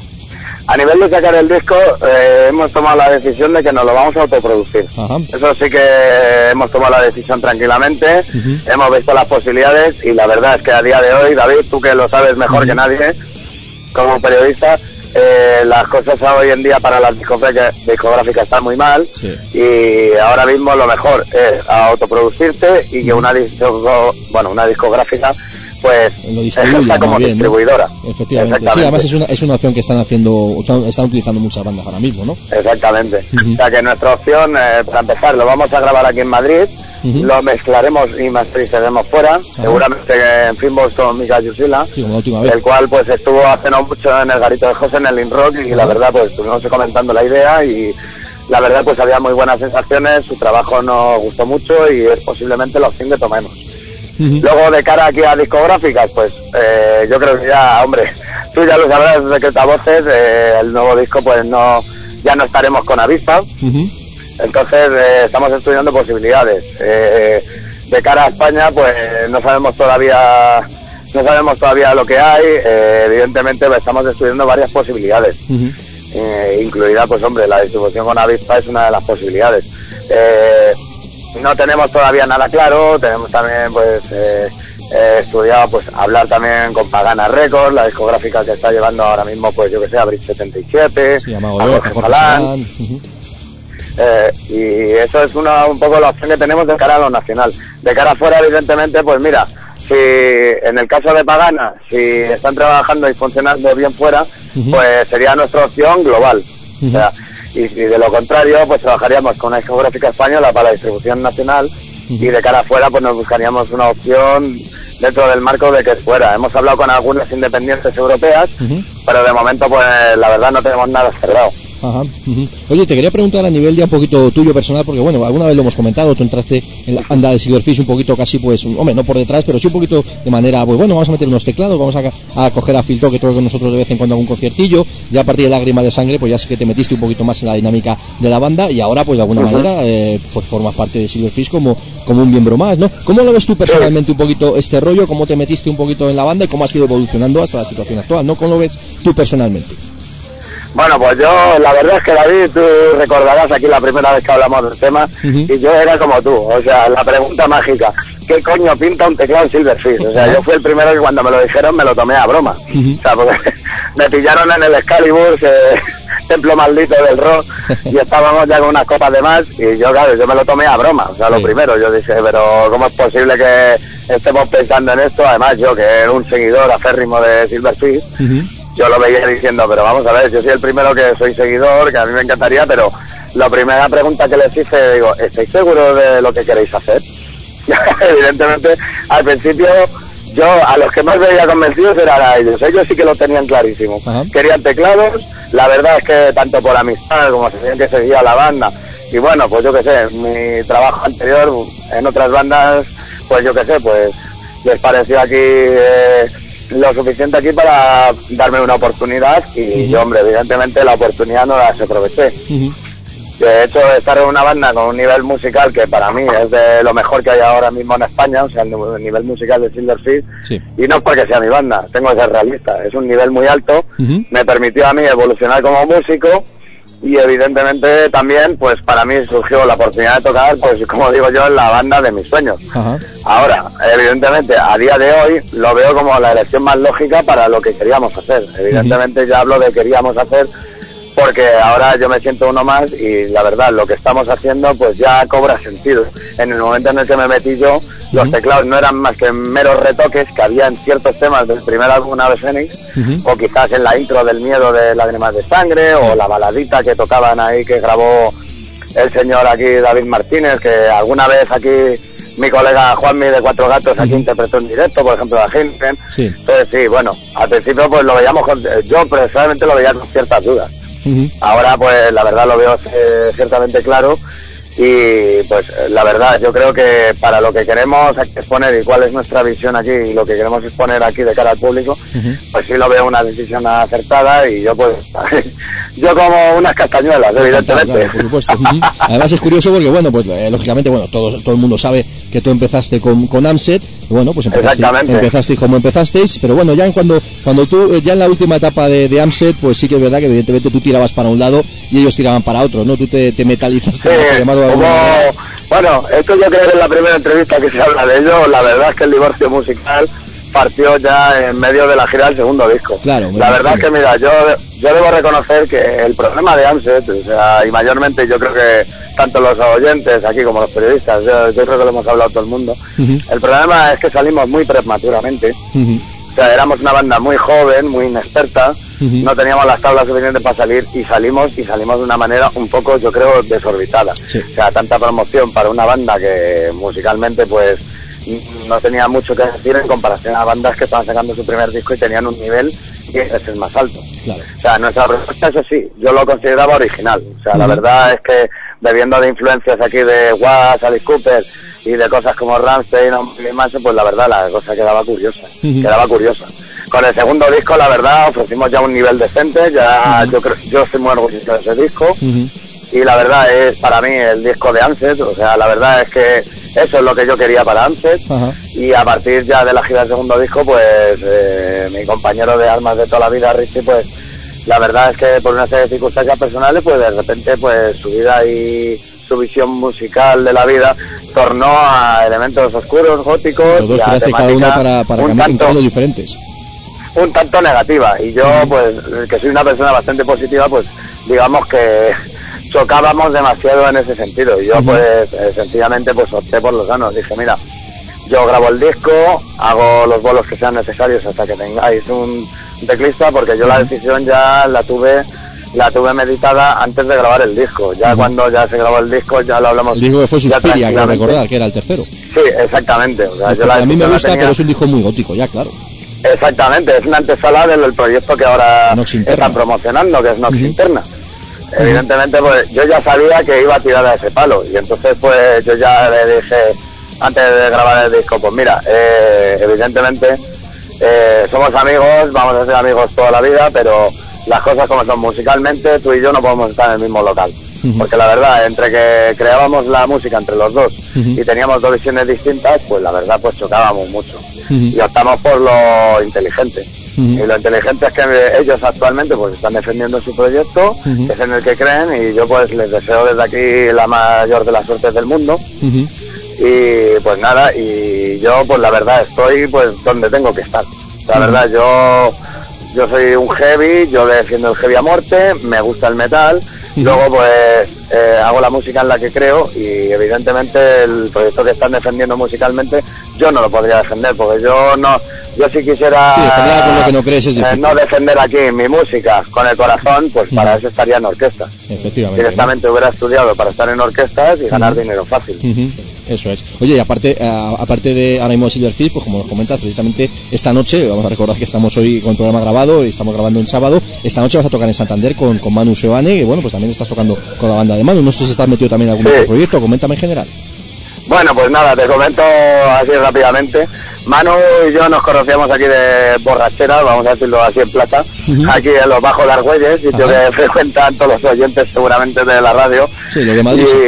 A nivel de sacar el disco, eh, hemos tomado la decisión de que nos lo vamos a autoproducir. Ajá. Eso sí que hemos tomado la decisión tranquilamente, uh-huh. hemos visto las posibilidades y la verdad es que a día de hoy, David, tú que lo sabes mejor uh-huh. que nadie, como periodista, eh, las cosas hoy en día para las discográficas, discográficas están muy mal, sí. y ahora mismo lo mejor es autoproducirte y que una, disco, bueno, una discográfica pues lo distribuya como bien, distribuidora, ¿no? Efectivamente. Sí, además es una, es una opción que están haciendo, están utilizando muchas bandas ahora mismo, ¿no? Exactamente. Uh-huh. O sea que nuestra opción, eh, para empezar, lo vamos a grabar aquí en Madrid, uh-huh. lo mezclaremos y masterizaremos fuera, uh-huh. seguramente en Finbox con Mika Yusila, sí, como la última vez. El cual pues estuvo hace no mucho en el Garito de José, en el In-Rock, y uh-huh. la verdad pues estuvimos comentando la idea y la verdad pues había muy buenas sensaciones, su trabajo nos gustó mucho y es posiblemente la opción que tomemos. Uh-huh. Luego de cara aquí a discográficas, pues eh, yo creo que ya, hombre, tú ya lo sabrás, Secretavoces, eh, el nuevo disco pues no, ya no estaremos con Avispa, uh-huh. entonces eh, estamos estudiando posibilidades. Eh, de cara a España pues no sabemos todavía, no sabemos todavía lo que hay, eh, evidentemente pues, estamos estudiando varias posibilidades, uh-huh. eh, incluida pues hombre, la distribución con Avispa es una de las posibilidades. Eh, No tenemos todavía nada claro, tenemos también pues eh, eh, estudiado pues hablar también con Pagana Records, la discográfica que está llevando ahora mismo pues yo que sé, a Bridge setenta y siete, sí, a Jorge Salán, uh-huh. eh, y eso es una, un poco la opción que tenemos de cara a lo nacional. De cara afuera evidentemente pues mira, si en el caso de Pagana, si están trabajando y funcionando bien fuera, uh-huh. pues sería nuestra opción global, uh-huh. o sea, y, y de lo contrario pues trabajaríamos con una discográfica española para la distribución nacional, uh-huh. y de cara afuera pues nos buscaríamos una opción dentro del marco de que es fuera. Hemos hablado con algunas independientes europeas, uh-huh. pero de momento pues la verdad no tenemos nada cerrado. Ajá. Uh-huh. Oye, te quería preguntar a nivel ya un poquito tuyo personal, porque bueno, alguna vez lo hemos comentado, tú entraste en la banda de Silverfish un poquito casi pues, hombre, no por detrás, pero sí un poquito de manera, pues bueno, vamos a meter unos teclados, vamos a, a coger a Phil Talk, que toca con nosotros de vez en cuando algún conciertillo, ya a partir de Lágrimas de Sangre, pues ya sé que te metiste un poquito más en la dinámica de la banda y ahora pues de alguna uh-huh. manera eh, pues, formas parte de Silverfish como, como un miembro más, ¿no? ¿Cómo lo ves tú personalmente un poquito este rollo? ¿Cómo te metiste un poquito en la banda y cómo has ido evolucionando hasta la situación actual, ¿no? ¿Cómo lo ves tú personalmente? Bueno, pues yo, la verdad es que David, tú recordarás aquí la primera vez que hablamos del tema, uh-huh. y yo era como tú, o sea, la pregunta mágica, ¿qué coño pinta un teclado Silverfish? O sea, yo fui el primero que cuando me lo dijeron me lo tomé a broma. Uh-huh. O sea, porque me pillaron en el Excalibur, que templo maldito del rock, y estábamos ya con unas copas de más, y yo, claro, yo me lo tomé a broma. O sea, lo Sí. primero, yo dije, pero ¿cómo es posible que estemos pensando en esto? Además, yo, que era un seguidor aférrimo de Silverfish, Uh-huh. yo lo veía diciendo, pero vamos a ver, yo soy el primero que soy seguidor, que a mí me encantaría, pero la primera pregunta que les hice, digo, ¿estáis seguros de lo que queréis hacer? Evidentemente, al principio, yo a los que más veía convencidos eran a ellos, ellos sí que lo tenían clarísimo. Ajá. Querían teclados, la verdad es que tanto por amistad como sabían que seguía la banda, y bueno, pues yo qué sé, mi trabajo anterior en otras bandas, pues yo qué sé, pues les pareció aquí eh, lo suficiente aquí para darme una oportunidad, y yo, hombre, evidentemente la oportunidad no la desaproveché. Uh-huh. De hecho, estar en una banda con un nivel musical que para mí es de lo mejor que hay ahora mismo en España, o sea, el nivel musical de Silverfish, Sí. y no es porque sea mi banda, tengo que ser realista, es un nivel muy alto, Uh-huh. me permitió a mí evolucionar como músico, y evidentemente también, pues para mí surgió la oportunidad de tocar, pues como digo yo, en la banda de mis sueños. Ajá. Ahora, evidentemente, a día de hoy lo veo como la elección más lógica para lo que queríamos hacer. Evidentemente ya hablo de queríamos hacer porque ahora yo me siento uno más, y la verdad, lo que estamos haciendo pues ya cobra sentido. En el momento en el que me metí yo, los teclados no eran más que meros retoques que había en ciertos temas del primer álbum Ave Fénix, Uh-huh. o quizás en la intro del Miedo de Lágrimas de Sangre, o la baladita que tocaban ahí que grabó el señor aquí David Martínez, que alguna vez aquí mi colega Juanmi de Cuatro Gatos aquí Uh-huh. interpretó en directo, por ejemplo, a Heineken. Sí. Entonces sí, bueno, al principio pues lo veíamos, con, yo personalmente lo veía con ciertas dudas. Uh-huh. Ahora pues la verdad lo veo eh, ciertamente claro, y pues la verdad yo creo que para lo que queremos exponer y cuál es nuestra visión aquí y lo que queremos exponer aquí de cara al público, Uh-huh. pues sí lo veo una decisión acertada, y yo pues yo como unas castañuelas, evidentemente. Claro, por supuesto. Ujú. Además es curioso porque, bueno, pues eh, lógicamente, bueno, todo, todo el mundo sabe que tú empezaste con, con Amset, y bueno, pues empezaste, Exactamente. empezasteis como empezasteis, pero bueno, ya en cuando cuando tú, eh, ya en la última etapa de, de Amset, pues sí que es verdad que evidentemente tú tirabas para un lado y ellos tiraban para otro, ¿no? Tú te, te metalizaste, Sí, por llamarlo de alguna manera. como, bueno, esto yo creo que es la primera entrevista que se habla de ello. La verdad es que el divorcio musical partió ya en medio de la gira del segundo disco. Claro, me la verdad es imagino. que, mira, yo, yo debo reconocer que el problema de Amset, o sea, y mayormente yo creo que tanto los oyentes aquí como los periodistas, yo, yo creo que lo hemos hablado todo el mundo, Ujú. el problema es que salimos muy prematuramente. Ujú. O sea, éramos una banda muy joven, muy inexperta, Ujú. no teníamos las tablas suficientes para salir, y salimos y salimos de una manera un poco, yo creo, desorbitada. Sí. O sea, tanta promoción para una banda que musicalmente pues no tenía mucho que decir en comparación a bandas que estaban sacando su primer disco y tenían un nivel diez veces más alto. Claro. O sea, nuestra propuesta, eso sí, yo lo consideraba original. O sea, la Ujú. verdad es que bebiendo de influencias aquí de Was, Alice Cooper y de cosas como Rammstein o Marilyn Manson, pues la verdad la cosa quedaba curiosa, Ujú. quedaba curiosa. Con el segundo disco, la verdad, ofrecimos ya un nivel decente, ya yo creo, yo estoy muy orgulloso de ese disco, Ujú. y la verdad es para mí el disco de Amset. O sea, la verdad es que eso es lo que yo quería para Amset. Ajá. Y a partir ya de la gira del segundo disco, pues eh, mi compañero de armas de toda la vida, Richie, pues la verdad es que por una serie de circunstancias personales, pues de repente pues su vida y su visión musical de la vida tornó a elementos oscuros, góticos, Los dos y a tiraste cada uno temática para, para un caminar en tanto, caminos diferentes. un tanto negativa. Y yo, pues, que soy una persona bastante positiva, pues digamos que chocábamos demasiado en ese sentido. Y yo, Ujú. pues, eh, sencillamente, pues opté por los sanos. Dije, mira, yo grabo el disco, hago los bolos que sean necesarios hasta que tengáis un teclista, porque yo la decisión ya la tuve la tuve meditada antes de grabar el disco. Ya Ujú. cuando ya se grabó el disco, ya lo hablamos. El disco que fue ya Suspiria, creo tranquilamente. recordar, que era el tercero. Sí, exactamente. O sea, yo la a mí me decisión la gusta, tenía- pero es un disco muy gótico, ya, claro. Exactamente, es una antesala del, del proyecto que ahora Nox Interna. están promocionando, que es Nox Ujú. Interna. Evidentemente, pues yo ya sabía que iba a tirar a ese palo, y entonces pues yo ya le dije, antes de grabar el disco, pues mira, eh, evidentemente eh, somos amigos, vamos a ser amigos toda la vida, pero las cosas como son musicalmente, tú y yo no podemos estar en el mismo local. Ujú. Porque la verdad, entre que creábamos la música entre los dos Ujú. y teníamos dos visiones distintas, pues la verdad pues chocábamos mucho. Ujú. Y optamos por lo inteligente. Ujú. Y lo inteligente es que ellos actualmente pues están defendiendo su proyecto, Ujú. que es en el que creen, y yo pues les deseo desde aquí la mayor de las suertes del mundo. Ujú. Y pues nada, y y yo pues la verdad estoy pues donde tengo que estar. La verdad, yo yo soy un heavy, yo defiendo el heavy a muerte, me gusta el metal, luego pues eh, hago la música en la que creo y evidentemente el proyecto que están defendiendo musicalmente yo no lo podría defender, porque yo no, yo si quisiera Sí, defender con lo que no crees es eh, difícil. no defender aquí mi música con el corazón, pues para eso estaría en orquestas. Efectivamente. Directamente hubiera estudiado para estar en orquestas y ganar dinero fácil. Ujú, eso es. Oye, y aparte, eh, aparte de ahora mismo de Silver Fish, pues como nos comentas, precisamente esta noche, vamos a recordar que estamos hoy con el programa grabado, y estamos grabando en sábado, esta noche vas a tocar en Santander con, con Manu Seoane, y bueno, pues también estás tocando con la banda de Manu. No sé si estás metido también en algún Sí. otro proyecto, coméntame en general. Bueno, pues nada, te comento así rápidamente. Manu y yo nos conocíamos aquí de borrachera, vamos a decirlo así en plata, aquí en los Bajos de Argüelles, sitio Ajá. que frecuentan todos los oyentes seguramente de la radio. Sí, lo de Madrid. Y, sí.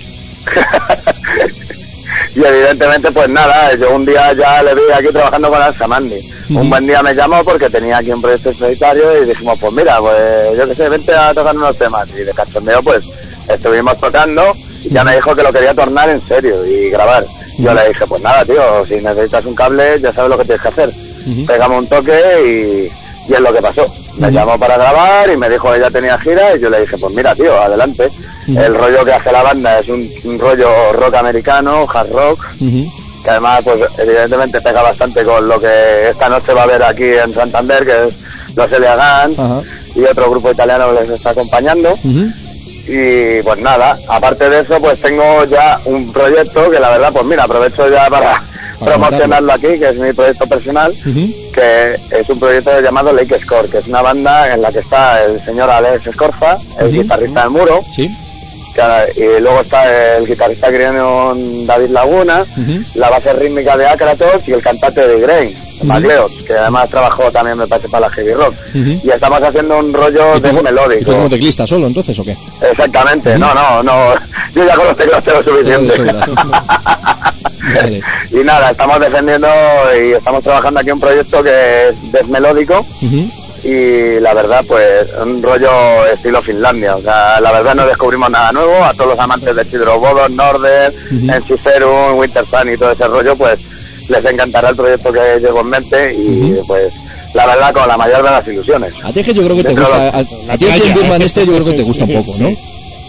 y evidentemente pues nada, yo un día ya le vi aquí trabajando con Alsamandi. Ujú. Un buen día me llamó porque tenía aquí un proyecto solitario y dijimos, pues mira, pues yo qué sé, vente a tocar unos temas. Y de cachondeo pues estuvimos tocando y ya me dijo que lo quería tornar en serio y grabar. Yo le dije, pues nada, tío, si necesitas un cable ya sabes lo que tienes que hacer. Ujú. Pegamos un toque y, y es lo que pasó. Me Ujú. llamó para grabar y me dijo que ya tenía gira y yo le dije, pues mira, tío, adelante. Ujú. El rollo que hace la banda es un, un rollo rock americano, hard rock, Ujú. que además pues evidentemente pega bastante con lo que esta noche va a haber aquí en Santander, que es los Elia Guns Ajá. y otro grupo italiano que les está acompañando. Ujú. Y pues nada, aparte de eso pues tengo ya un proyecto que la verdad pues mira, aprovecho ya para Para promocionarlo aquí, que es mi proyecto personal, Ujú. que es un proyecto llamado Lake Score, que es una banda en la que está el señor Alex Escorza, el Ujú. guitarrista del Muro, Sí. que- y luego está el guitarrista griego David Laguna, Ujú. la base rítmica de Akratos y el cantante de Grain, Magleos, que además trabajó también me parece para la heavy rock. Ujú. Y estamos haciendo un rollo ¿Y tú, de como- y tú melódico. como teclista solo, entonces, o qué? Exactamente, no, no, no, yo ya con los teclados tengo suficiente. Todo de sobra. Vale. Y nada, estamos defendiendo y estamos trabajando aquí un proyecto que es death melódico Ujú. y la verdad pues un rollo estilo Finlandia, o sea, la verdad no descubrimos nada nuevo. A todos los amantes de Sidro Bodon, Northern, Ujú. Enciferum, Winter Sun y todo ese rollo pues les encantará el proyecto que llevo en mente y Ujú. pues la verdad con la mayor de las ilusiones. A ti es que yo creo que te Dentro gusta, de a, a ti el calla, Jim Birman ¿eh? este yo creo que te gusta un poco, ¿no?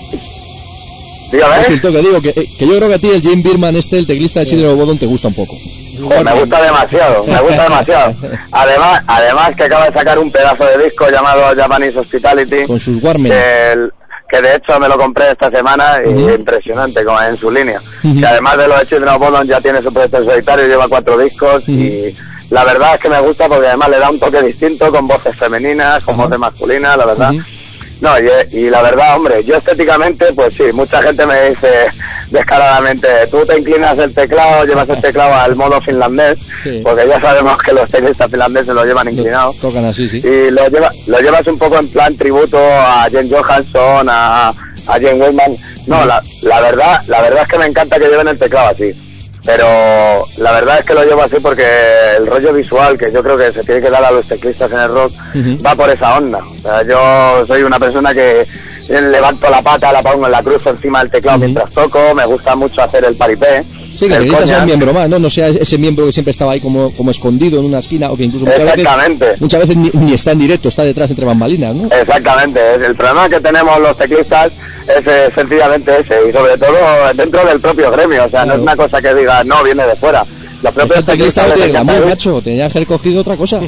Dígame. Resultó que digo que, eh, que yo creo que a ti el Jim Birman este, el teclista de Sidro Bodon, te gusta un poco. Joder, me gusta demasiado, me gusta demasiado. Además, además que acaba de sacar un pedazo de disco llamado Japanese Hospitality, Con sus Warmen. que, el- que de hecho me lo compré esta semana y Ujú. impresionante como en su línea. Ujú. Que además de los de Children of Bodom ya tiene su proyecto solitario, lleva cuatro discos Ujú. y la verdad es que me gusta porque además le da un toque distinto con voces femeninas, con Ajá. voces masculinas, la verdad. Ujú. No, y, y la verdad, hombre, yo estéticamente, pues sí, mucha gente me dice descaradamente, tú te inclinas el teclado, llevas el teclado al modo finlandés, Sí. porque ya sabemos que los teclistas finlandeses lo llevan Lo inclinado, tocan así, sí. y lo, lleva, lo llevas un poco en plan tributo a Jen Johansson, a, a Jen Wayman. No, la, la verdad, la verdad es que me encanta que lleven el teclado así. Pero la verdad es que lo llevo así porque el rollo visual que yo creo que se tiene que dar a los teclistas en el rock Ujú. va por esa onda. O sea, yo soy una persona que levanto la pata, la pongo en la cruz encima del teclado Ujú. mientras toco, me gusta mucho hacer el paripé. Sí, que el el teclista sea un coñac. miembro más, ¿no? No sea ese miembro que siempre estaba ahí como, como escondido en una esquina o que incluso muchas veces, Exactamente. muchas veces ni, ni está en directo, está detrás entre bambalinas, ¿no? Exactamente, el problema que tenemos los teclistas es eh, sencillamente ese, y sobre todo dentro del propio gremio, o sea, no Claro. es una cosa que diga, no, viene de fuera. Los Es que propios el teclista teclistas no les tiene encanta glamour, ir- macho, tenía que haber cogido otra cosa.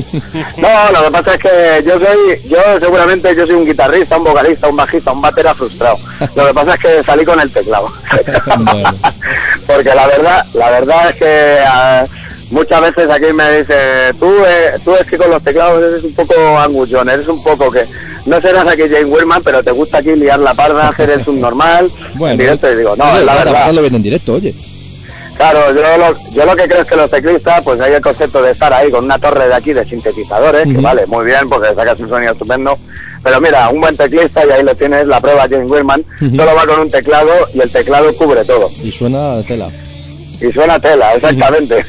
No, lo que pasa es que yo soy, yo seguramente yo soy un guitarrista, un vocalista, un bajista, un batera frustrado. Lo que pasa es que salí con el teclado. Bueno. Porque la verdad, la verdad es que ah, muchas veces aquí me dice, tú, eh, tú es que con los teclados eres un poco angullón, eres un poco que no serás aquí Jane Wirman, pero te gusta aquí liar la parda, hacer el subnormal, Bueno, en directo, y digo, no, oye, es la para verdad. pasarlo bien en directo, oye. Claro, yo lo, yo lo que creo es que los teclistas, pues hay el concepto de estar ahí con una torre de aquí de sintetizadores, que Ujú. vale, muy bien, porque sacas un sonido estupendo. Pero mira, un buen teclista, y ahí lo tienes, la prueba James Wirman, Ujú. solo va con un teclado y el teclado cubre todo. Y suena tela. Y suena tela, exactamente.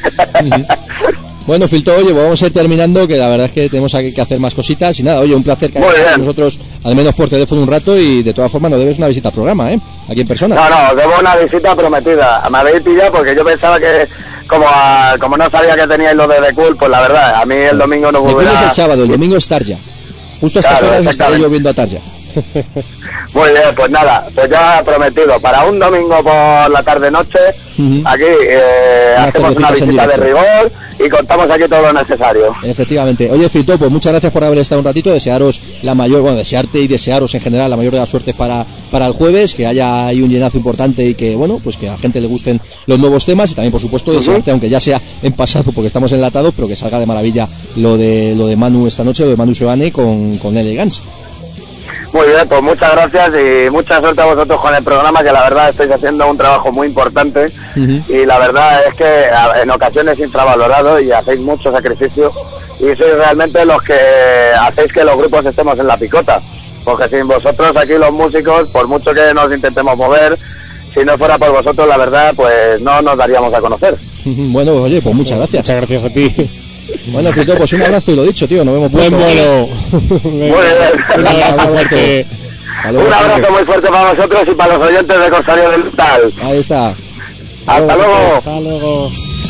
Bueno, Filto, oye, pues vamos a ir terminando, que la verdad es que tenemos aquí que hacer más cositas. Y nada, oye, un placer que Muy hayas bien. estado con nosotros, al menos por teléfono un rato, y de todas formas nos debes una visita al programa, ¿eh? Aquí en persona. No, no, debo una visita prometida. Me habéis pillado porque yo pensaba que como a- como no sabía que teníais lo de The Cool, pues la verdad, a mí el domingo no The Cool hubiera... es el sábado, el domingo es Tarja. Justo a estas Claro, horas estaré exactamente. yo viendo a Tarja. Muy bien, pues nada, pues ya prometido, para un domingo por la tarde-noche, Ujú. aquí eh, Unas hacemos una cervecitas en visita de directo. rigor y contamos aquí todo lo necesario. Efectivamente. Oye, Fito, pues muchas gracias por haber estado un ratito. Desearos la mayor, bueno, desearte y desearos en general la mayor de las suertes para, para el jueves, que haya ahí un llenazo importante y que, bueno, pues que a la gente le gusten los nuevos temas y también, por supuesto, desearte, aunque ya sea en pasado porque estamos enlatados, pero que salga de maravilla lo de lo de Manu esta noche, lo de Manu Sebane con, con Elegance. Muy bien, pues muchas gracias y mucha suerte a vosotros con el programa, que la verdad estáis haciendo un trabajo muy importante Ujú. y la verdad es que a- en ocasiones infravalorado y hacéis mucho sacrificio y sois realmente los que hacéis que los grupos estemos en la picota, porque sin vosotros aquí los músicos, por mucho que nos intentemos mover, si no fuera por vosotros la verdad pues no nos daríamos a conocer. Bueno, oye, pues muchas gracias. Muchas gracias a ti. Bueno, Fito, pues un abrazo y lo dicho, tío, nos vemos Buen pronto. vuelo. Muy bien. Un abrazo fuerte. Hasta luego. Un abrazo muy fuerte para vosotros y para los oyentes de Corsario del Metal. Ahí está. Hasta luego. Hasta luego.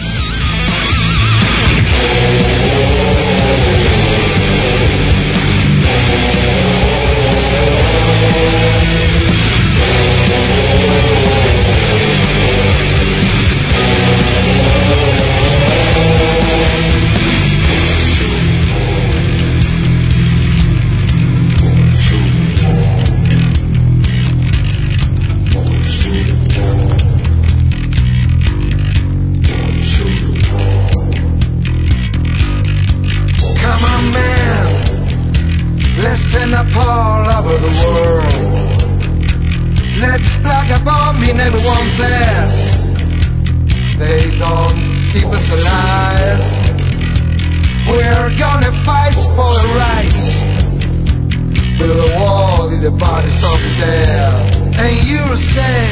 Come on, man, let's stand up all over the world. Let's plug a bomb in everyone's ass. They don't keep us alive. We're gonna fight for the rights. Build a wall in the bodies of the dead. And you say,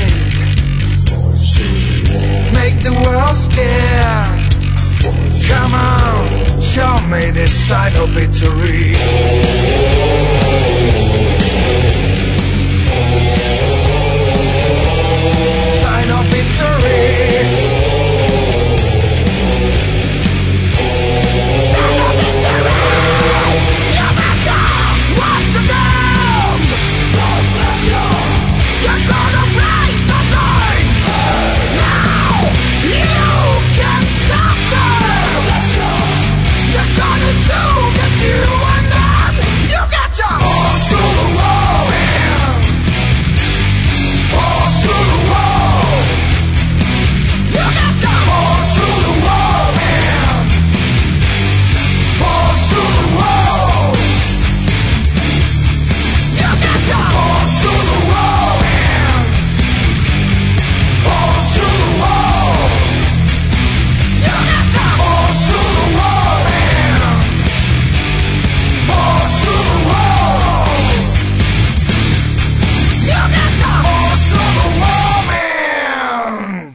make the world scared. Come on, show me the sign of victory. Sign of victory. Sign of victory. Your master wants to down. God bless you. You're gonna raise the signs. Now you can stop them. You're gonna do the you and them. You got to march to the wall, man. March to the wall. You got to march to the wall, man. March to the wall. You got to march to the wall, man. March to the wall. You got to march to the wall, man. March to the wall. You got to march to the wall, man.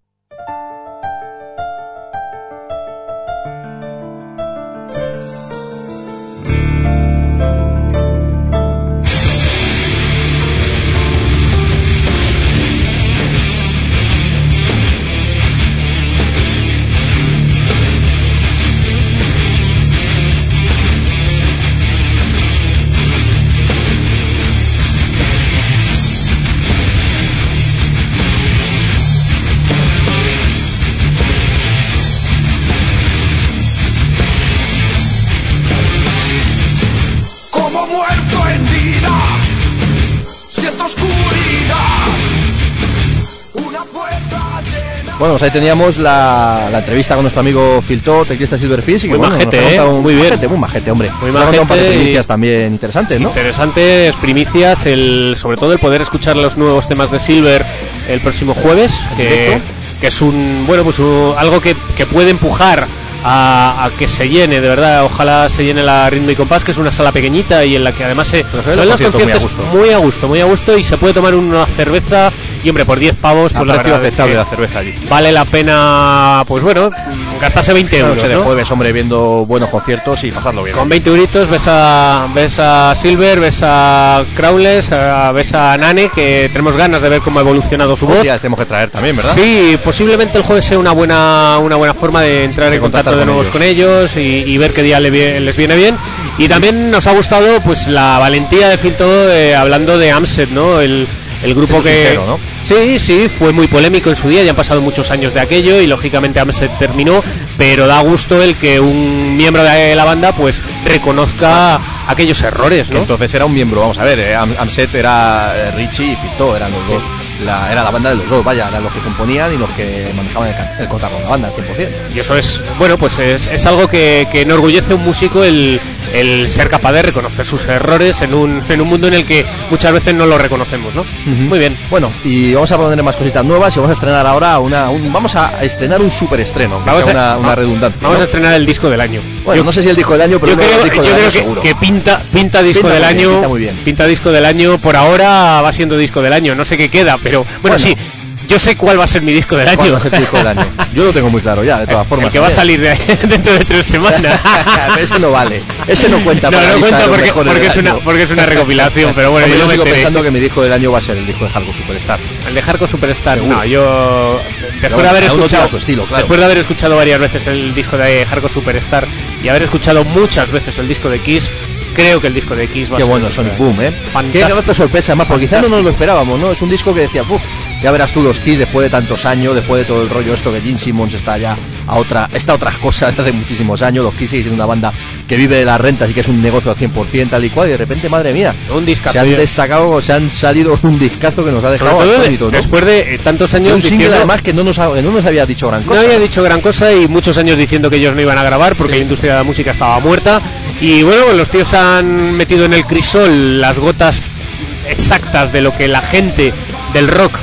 Como muerto en vida, siento oscuridad, una fuerza llena. Bueno, pues ahí teníamos la, la entrevista con nuestro amigo Filto, teclista Silverfish. Y que, Muy bueno, majete, nos ha contado ¿eh? un- Muy bien. majete, muy majete, hombre. Muy Nos ha contado un par de majete y- primicias también interesantes, ¿no? Interesantes primicias, el, sobre todo el poder escuchar los nuevos temas de Silver el próximo jueves, que, Directo. que es un bueno pues un- algo que, que puede empujar a, a que se llene, de verdad, ojalá se llene la Ritmo y Compás, que es una sala pequeñita y en la que además se Pero son los los conciertos muy a conciertos gusto. muy a gusto, muy a gusto y se puede tomar una cerveza y hombre por diez pavos A pues la precio verdad es aceptable que la cerveza allí. vale la pena, pues bueno, gastarse veinte Una euros, noche de ¿no? jueves, hombre, viendo buenos conciertos y pasarlo bien. Con veinte euritos ves a, ves a Silver, ves a Crowless, a- ves a Nane, que tenemos ganas de ver cómo ha evolucionado su voz. Ya les tenemos que traer también, ¿verdad? Sí, posiblemente el jueves sea una buena una buena forma de entrar De en contacto contactar de con nuevos ellos. con ellos y, y ver qué día le vie- les viene bien. Y también nos ha gustado pues la valentía de Phil Todo eh, hablando de Amset, ¿no? El, el grupo Siendo que... sincero, ¿no? Sí, sí, fue muy polémico en su día, ya han pasado muchos años de aquello y lógicamente Amset terminó, pero da gusto el que un miembro de la banda pues reconozca aquellos errores, Que ¿no? entonces era un miembro, vamos a ver, eh, Am- Amset era eh, Richie y Pito, eran los dos, la, era la banda de los dos, vaya, eran los que componían y los que manejaban el, ca- el cotarro de la banda al cien por ciento. Y eso es, bueno, pues es, es algo que, que enorgullece a un músico el, el ser capaz de reconocer sus errores en un, en un mundo en el que muchas veces no lo reconocemos, ¿no? Muy bien. Bueno, y vamos a poner más cositas nuevas y vamos a estrenar ahora una, un, vamos a estrenar un super estreno, que Vamos sea a- una, una va- redundancia. Vamos ¿no? a estrenar el disco del año. Bueno, Yo- no sé si el disco del año, pero yo uno de creo, los discos yo del creo año que, seguro. que pinta, pinta disco Pinta del muy bien, año. pinta muy bien. Pinta disco del año. Por ahora va siendo disco del año. No sé qué queda, pero bueno, Bueno. sí. Yo sé cuál va a ser mi disco del año. ¿Cuál va a ser tu disco del año? Yo lo tengo muy claro ya, de todas formas. El que va a también. salir de- dentro de tres semanas. Pero ese no vale, ese no cuenta No, para la no lista cuenta de los porque, mejores porque, del es una, año. porque es una recopilación, pero bueno, Hombre, yo yo lo sigo meteré. pensando que mi disco del año va a ser el disco de Hardcore Superstar. El de Hardcore Superstar, Seguro. no, yo después bueno, de haber cada uno escuchado tiene su estilo, claro. después de haber escuchado varias veces el disco de Hardcore Superstar y haber escuchado muchas veces el disco de Kiss, creo que el disco de Kiss va Qué a ser bueno, el Sonic disco de- Boom, ¿eh? Fantástico. Qué grata sorpresa, más, porque quizás no nos lo esperábamos, ¿no? Es un disco que decía, uff, ya verás tú los Kiss después de tantos años, después de todo el rollo esto que Gene Simmons está ya a otra, está a otras cosas desde hace muchísimos años, los Kiss siguen siendo una banda que vive de las rentas y que es un negocio al cien por ciento tal y cual, y de repente, madre mía, Un discazo. se han Yo- destacado, se han salido un discazo que nos ha sobre dejado todo de- atónitos, ¿no? después de eh, tantos De años un single diciendo además que no nos, ha- que no nos había dicho gran no cosa. había dicho gran cosa y muchos años diciendo que ellos no iban a grabar porque la industria de la música estaba muerta y bueno, los tíos han metido en el crisol las gotas exactas de lo que la gente del rock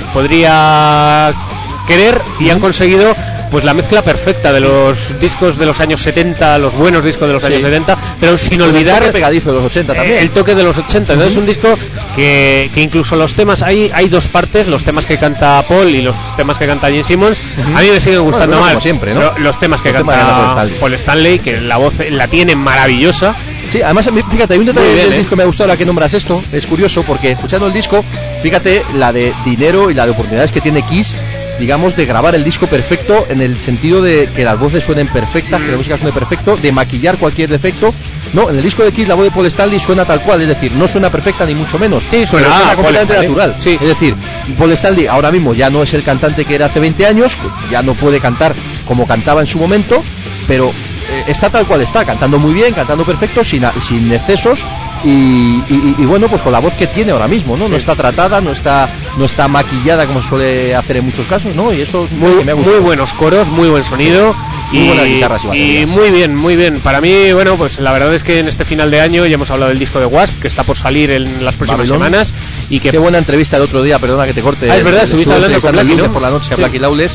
podría querer y han conseguido pues la mezcla perfecta de los discos de los años setenta, los buenos discos de los años setenta, pero sin Con el olvidar toque pegadizo de los ochenta eh, también. el toque de los ochenta. Entonces es un disco que, que incluso los temas, hay, hay dos partes, los temas que canta Paul y los temas que canta Gene Simmons. A mí me siguen gustando Bueno, más como siempre, ¿no? lo- los temas que Los temas que canta canta Paul Stanley. Paul Stanley, que la voz la tiene maravillosa. Sí, además, fíjate, hay un detalle Muy bien, del ¿eh? disco que me ha gustado ahora que nombras esto. Es curioso porque escuchando el disco, fíjate la de dinero y la de oportunidades que tiene Kiss, digamos, de grabar el disco perfecto en el sentido de que las voces suenen perfectas, que la música suene perfecto, de maquillar cualquier defecto. No, en el disco de Kiss la voz de Paul Stanley suena tal cual, es decir, no suena perfecta ni mucho menos. Sí, suena pero a Paul completamente Stanley. natural. Sí. Es decir, Paul Stanley ahora mismo ya no es el cantante que era hace veinte años, ya no puede cantar como cantaba en su momento, pero eh, está tal cual está, cantando muy bien, cantando perfecto, sin, a- sin excesos y, y- y bueno, pues con la voz que tiene ahora mismo, ¿no? No está tratada, no está no está maquillada como suele hacer en muchos casos, ¿no? Y eso es muy, Muy, que me ha muy gustado. buenos coros, muy buen sonido. Muy y, buenas guitarras y y baterías. muy bien, muy bien. Para mí, bueno, pues la verdad es que en este final de año ya hemos hablado del disco de Wasp, que está por salir en las próximas Babylon. semanas. Y que Qué buena entrevista el otro día, perdona que te corte. Ah, es verdad, Estuve estuviste hablando con entrevistando el Blackie, lunes ¿no? por la noche a Sí. Blackie Lawless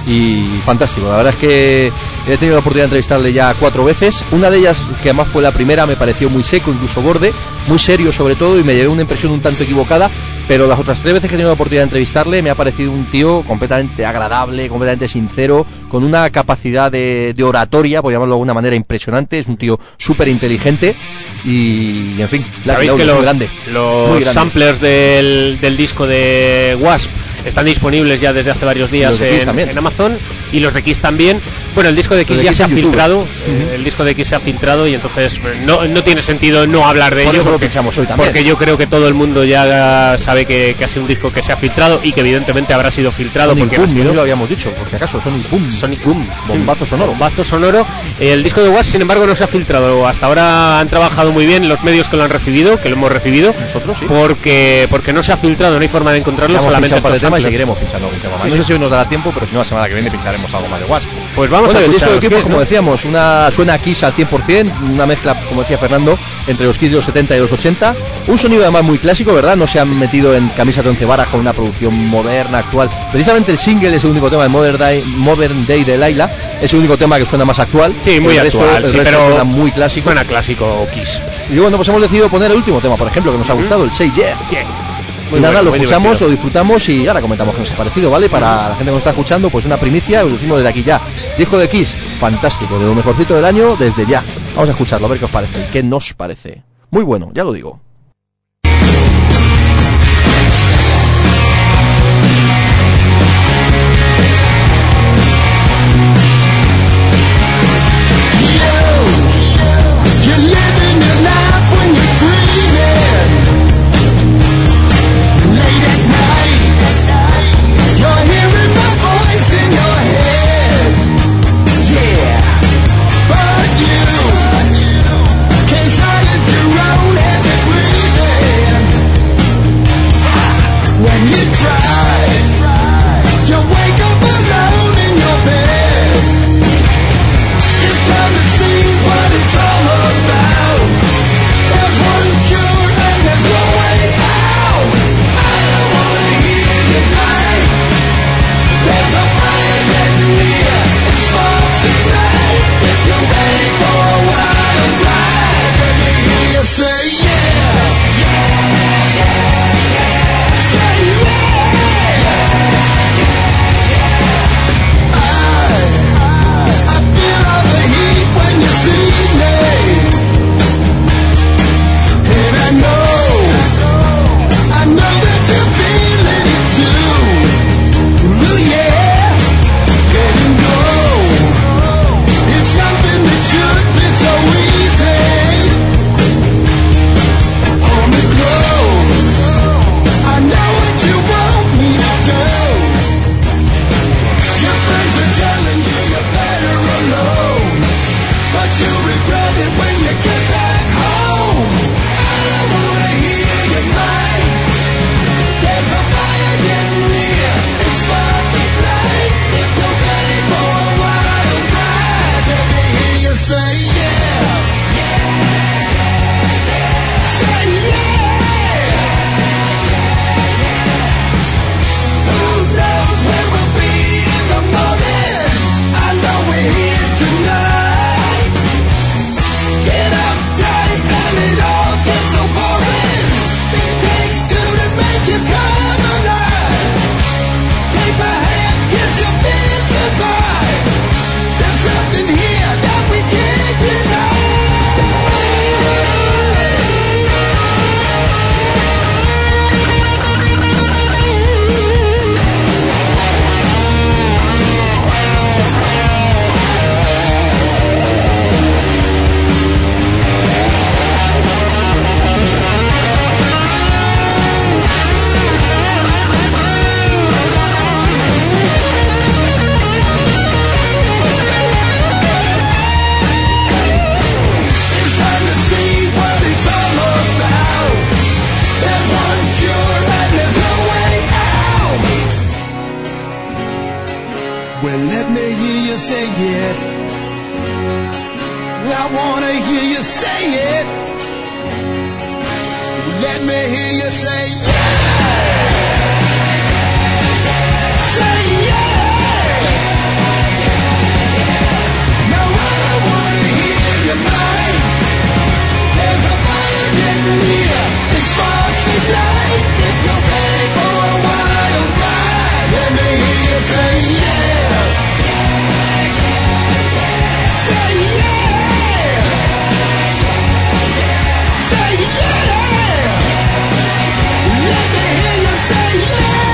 y fantástico. La verdad es que he tenido la oportunidad de entrevistarle ya cuatro veces. Una de ellas, que además fue la primera, me pareció muy seco, incluso borde, muy serio sobre todo, y me llevé una impresión un tanto equivocada. Pero las otras tres veces que he tenido la oportunidad de entrevistarle, me ha parecido un tío completamente agradable, completamente sincero, con una capacidad de, de oratoria, por llamarlo de alguna manera, impresionante. Es un tío súper inteligente y, en fin, Blackie sabéis que Lawless, los, muy grande. los muy grande. samplers del, del disco de Wasp están disponibles ya desde hace varios días Los de Kiss en, también. en Amazon y los de Kiss también. Bueno, el disco de Kiss de ya Kiss se ha en YouTube. filtrado, eh, el disco de Kiss se ha filtrado y entonces eh, no, no tiene sentido no hablar de Por ello eso lo porque, pinchamos hoy también. porque yo creo que todo el mundo ya sabe que, que ha sido un disco que se ha filtrado y que evidentemente habrá sido filtrado Sonic porque Boom, ha sido no lo habíamos dicho, por si acaso, Sonic Boom. Sonic Boom, Bombazo sonoro. Bombazo sonoro. El disco de Wasp, sin embargo, no se ha filtrado. Hasta ahora han trabajado muy bien los medios que lo han recibido, que lo hemos recibido. Nosotros, sí. Porque, porque no se ha filtrado, no hay forma de encontrarlo, Vamos a solamente pinchar un par de estos temas y samplers. seguiremos pinchando algún tema más. No sé si hoy nos dará tiempo, pero si no, la semana que viene pincharemos algo más de Wasp. Pues vamos Bueno, a el disco escuchar de los Kiss, Kiss, como ¿no? decíamos, una suena a Kiss al cien por ciento, una mezcla, como decía Fernando, entre los Kiss de los setenta y los ochenta. Un sonido además muy clásico, ¿verdad? No se han metido en camisa de once varas con una producción moderna, actual. Precisamente el single es el único tema de Modern Day, Modern Day de Laila, es el único tema que suena más actual. Sí, muy el resto- actual, el sí, resto pero suena muy clásico. Suena clásico Kiss. Y bueno, pues hemos decidido poner el último tema, por ejemplo, que nos ha gustado, el Say Yeah. Yeah. Muy nada, bueno, lo muy escuchamos, divertido. lo disfrutamos y ahora comentamos qué nos ha parecido, ¿vale? Para la gente que nos está escuchando, pues una primicia, os decimos desde aquí ya. Disco de Kiss, fantástico, de lo mejorcito del año desde ya. Vamos a escucharlo, a ver qué os parece y qué nos parece. Muy bueno, ya lo digo. You're living your life when you're dreaming. Late at night, you're hearing my voice in your head. Yeah, but you can't silence your own heavy breathing. When you try, you wake up alone in your bed. It's time to see what it's all about. There's one cure and there's no way out. I don't wanna hear you cry. There's a fire getting near. It sparks ignite. If you're ready for a wild ride, let me hear you say yeah. Say yeah. I, I feel all the heat when you see me. And I know, I know that you're feeling it too. Ooh, yeah, letting go. It's something that should be so easy. Hold me close. I know what you want me to do. Your friends are telling you you're better alone, but you regret it when you get back home. I don't wanna hear your lies. There's a fire getting near. It sparks ignite. If you're ready for a wild ride, let me hear you say yeah. Say yeah. Who knows where we'll be in the morning? I know we're here tonight. Get uptight and it all gets so boring. It takes two to make you come alive. Take my hand, kiss your fears goodbye. There's something here that we can't deny. It's time to see what it's all about. There's one cure and there's no way out. Well, let me hear you say it. I wanna hear you say it. Let me hear you say yeah. Say yeah. Now I don't wanna hear your lies. There's a fire getting near. It sparks ignite. If you're ready for a wild ride, let me hear you say yeah. Say yeah. Say yeah. Let me hear you say yeah.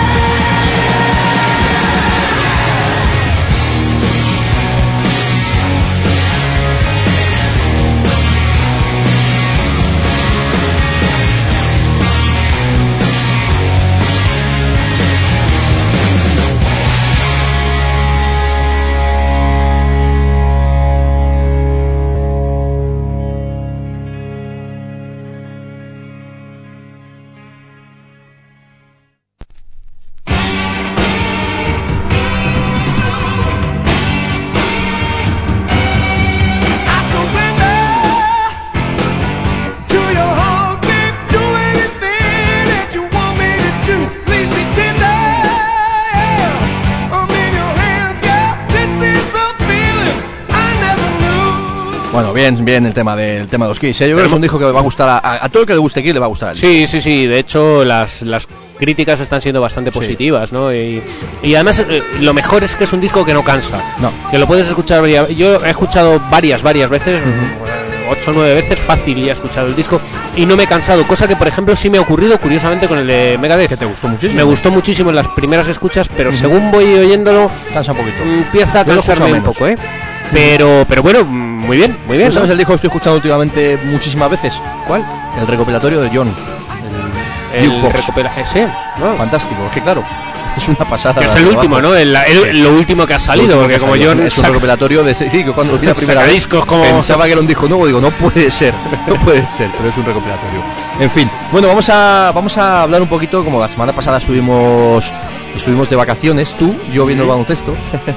I surrender to your heart, babe. Do anything that you want me to do. Please be tender. I'm in your hands, yeah. This is a feeling I never knew. Bueno, bien, bien el tema del tema de los Kiss, ¿eh? Yo creo que es un disco que le va a gustar a, a, a todo el que le guste Kiss le va a gustar. Sí, sí, sí. De hecho, las, las críticas están siendo bastante Sí. positivas, ¿no? Y, y además eh, lo mejor es que es un disco que no cansa, No. que lo puedes escuchar varias- yo he escuchado varias, varias veces, ocho o nueve veces fácil y he escuchado el disco y no me he cansado, cosa que por ejemplo sí me ha ocurrido curiosamente con el de Megadeth. Que te gustó muchísimo. Me gustó muchísimo en las primeras escuchas, pero según voy oyéndolo Cansa un poquito. empieza a Yo lo he escuchado cansarme un menos. poco, ¿eh? Pero, pero bueno, muy bien, muy bien. ¿Tú sabes ¿no? el disco que estoy escuchando últimamente muchísimas veces? ¿Cuál? El recopilatorio de John. El Jukebox. recuperaje, sí, ¿no? Fantástico, es que claro, es una pasada. Que es de el trabajo. último, ¿no? El, el- lo último que ha salido, Lo último porque que como salió. John es un saca- recopilatorio de sí, que cuando vi la primera saca vez discos como- pensaba que era un disco nuevo, digo, no puede ser, no puede ser, pero es un recopilatorio. En fin, bueno, vamos a vamos a hablar un poquito, como la semana pasada estuvimos estuvimos de vacaciones, tú, yo viendo el baloncesto.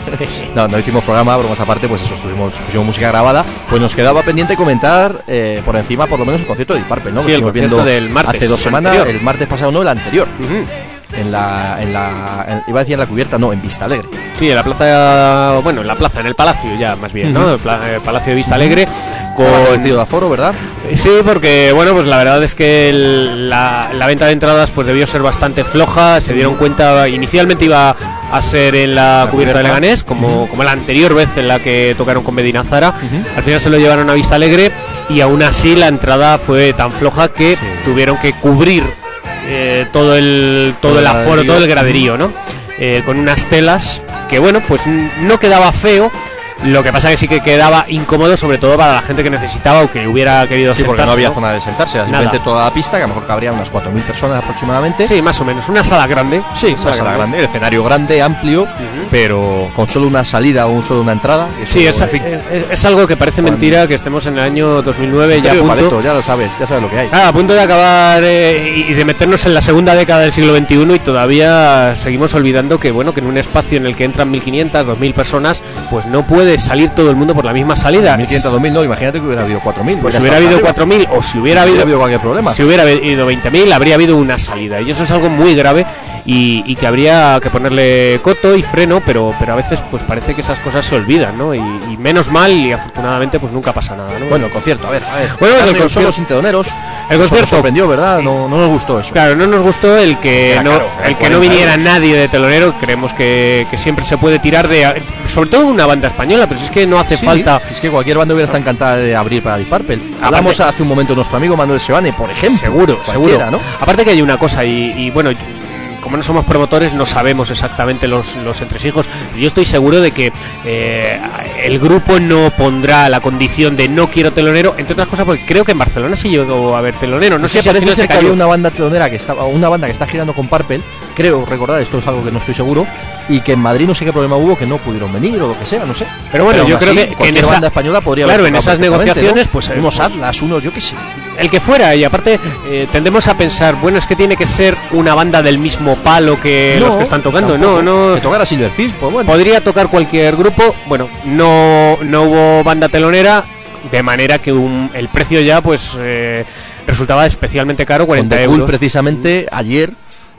No, no hicimos programa, bromas aparte, pues eso, estuvimos, pusimos música grabada, pues nos quedaba pendiente comentar eh, por encima, por lo menos, el concierto de Deep Purple, ¿no? Sí, Que el estuvimos concierto del martes hace dos semanas, anterior. el martes pasado, no, el anterior. Ujú. En la, en la, en- iba a decir en la cubierta, no, en Vista Alegre. Sí, en la plaza, bueno, en la plaza, en el palacio ya, más bien, ¿no? El, pla- el Palacio de Vista Alegre, Con con... reducido de aforo, ¿verdad? Sí, porque, bueno, pues la verdad es que el- la, la venta de entradas pues debió ser bastante floja, se dieron cuenta, inicialmente iba a ser en la, La cubierta de cubierta. Leganés, como, como la anterior vez en la que tocaron con Medina Zara, al final se lo llevaron a Vista Alegre y aún así la entrada fue tan floja que tuvieron que cubrir eh, todo el todo Todo el el aforo, graderío. todo el graderío, ¿no? Eh, con unas telas que, bueno, pues n- no quedaba feo. Lo que pasa que sí que quedaba incómodo, sobre todo para la gente que necesitaba o que hubiera querido Sí, porque no sentarse, había ¿no? zona de sentarse, Nada. simplemente toda la pista, que a lo mejor cabría unas cuatro mil personas aproximadamente. Sí, más o menos, una sala grande. Sí, una sala grande, el escenario grande, amplio, pero con solo una salida o un solo una entrada. Eso, Sí, es, en fin, es- es algo que parece Cuando- mentira que estemos en el año dos mil nueve ya a Pero punto, paleto, ya lo sabes, ya sabes lo que hay. ah, a punto de acabar eh, y de meternos en la segunda década del siglo veintiuno y todavía seguimos olvidando que, bueno, que en un espacio en el que entran mil quinientas, dos mil personas, pues no puede salir todo el mundo por la misma salida. mil quinientos, dos mil, no, imagínate que hubiera habido cuatro mil. Pues si hubiera habido cuatro mil o si hubiera habido, habido cualquier problema. si hubiera habido veinte mil, habría habido una salida. Y eso es algo muy grave y, y que habría que ponerle coto y freno, pero pero a veces pues parece que esas cosas se olvidan, ¿no? Y, y menos mal y afortunadamente pues nunca pasa nada, ¿no? Bueno, el concierto, a ver, a ver. Bueno, el Carne, concierto- son los intedoneros. El Nos concierto. sorprendió, ¿verdad? No, no nos gustó eso. Claro, no nos gustó el que Era no, caro, era el que no cuarenta viniera euros. nadie de telonero. Creemos que, que siempre se puede tirar de, sobre todo una banda española, pero si es que no hace Sí, falta. Es que cualquier banda hubiera estado encantada de abrir para Deep Purple. Hablamos hace un momento de nuestro amigo Manuel Sebane, por ejemplo. Seguro, seguro. Cualquiera, ¿no? Aparte que hay una cosa y, y bueno, como no somos promotores no sabemos exactamente los, los entresijos. Yo estoy seguro de que eh, el grupo no pondrá la condición de no quiero telonero, entre otras cosas porque creo que en Barcelona sí llegó a haber telonero. No No sé sé, si al parece final ser se que había cayó. una banda telonera que estaba, una banda que está girando con Purple, creo recordar, esto es algo que no estoy seguro, y que en Madrid no sé qué problema hubo, que no pudieron venir o lo que sea, no sé. Pero bueno, yo aún creo así, que- que en cualquier esa- banda española podría claro, haber en tocado esas perfectamente, negociaciones, ¿no? pues, eh, unos pues- Atlas, unos yo qué sé. El que fuera, y aparte eh, tendemos a pensar, bueno, es que tiene que ser una banda del mismo palo que los que están tocando. No, tampoco. no. Que tocara Silverfish, pues bueno. Podría tocar cualquier grupo. Bueno, no, no hubo banda telonera, de manera que un- el precio ya pues eh, resultaba especialmente caro, Con cuarenta The Cool, euros. precisamente ayer,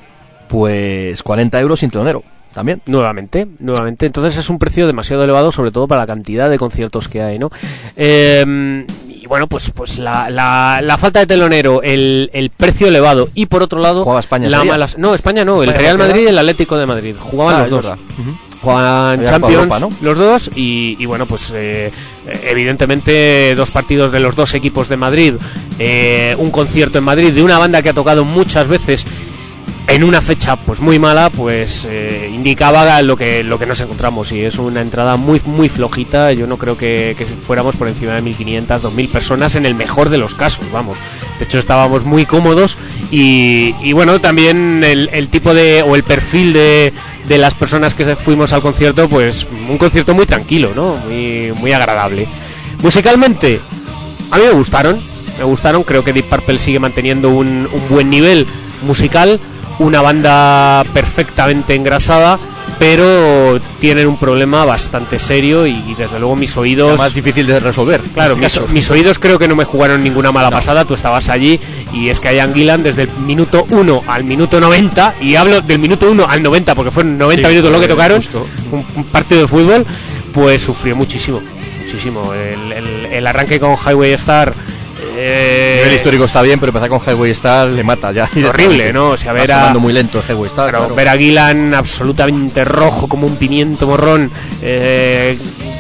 pues cuarenta euros sin telonero, también. Nuevamente, nuevamente. Entonces es un precio demasiado elevado, sobre todo para la cantidad de conciertos que hay, ¿no? Eh, y bueno, pues pues la, la, la falta de telonero, el, el precio elevado y por otro lado ¿Jugaba España la ese día? mala, no, España no, el ¿España Real no queda? Madrid y el Atlético de Madrid jugaban Ah, los es dos. verdad. Ujú. Jugaban Había Champions Europa, ¿no? los dos y, y bueno, pues eh, evidentemente dos partidos de los dos equipos de Madrid, eh, un concierto en Madrid de una banda que ha tocado muchas veces en una fecha pues muy mala, pues eh, indicaba lo que lo que nos encontramos y es una entrada muy muy flojita. Yo no creo que, que fuéramos por encima de mil quinientas, dos mil personas en el mejor de los casos, vamos. De hecho estábamos muy cómodos y, y bueno, también el, el tipo de o el perfil de, de las personas que fuimos al concierto, pues un concierto muy tranquilo, ¿no? Muy muy agradable. Musicalmente a mí me gustaron, me gustaron, creo que Deep Purple sigue manteniendo un, un buen nivel musical, una banda perfectamente engrasada, pero tienen un problema bastante serio y, y desde luego mis oídos... Más difícil de resolver. Claro, en mis, este caso. mis oídos creo que no me jugaron ninguna mala pasada, tú estabas allí y es que Ian Gillan desde el minuto uno al minuto noventa, y hablo del minuto uno al noventa porque fueron noventa Sí, minutos lo que fue tocaron, justo. un, un partido de fútbol, pues sufrió muchísimo, muchísimo. El, el- el arranque con Highway Star Eh, El nivel histórico está bien, pero empezar con Highway Star le mata ya. Horrible, ¿no? O sea, ver Va a, sonando muy lento el Highway Star. claro, Claro. ver a Gillan absolutamente rojo como un pimiento morrón, eh,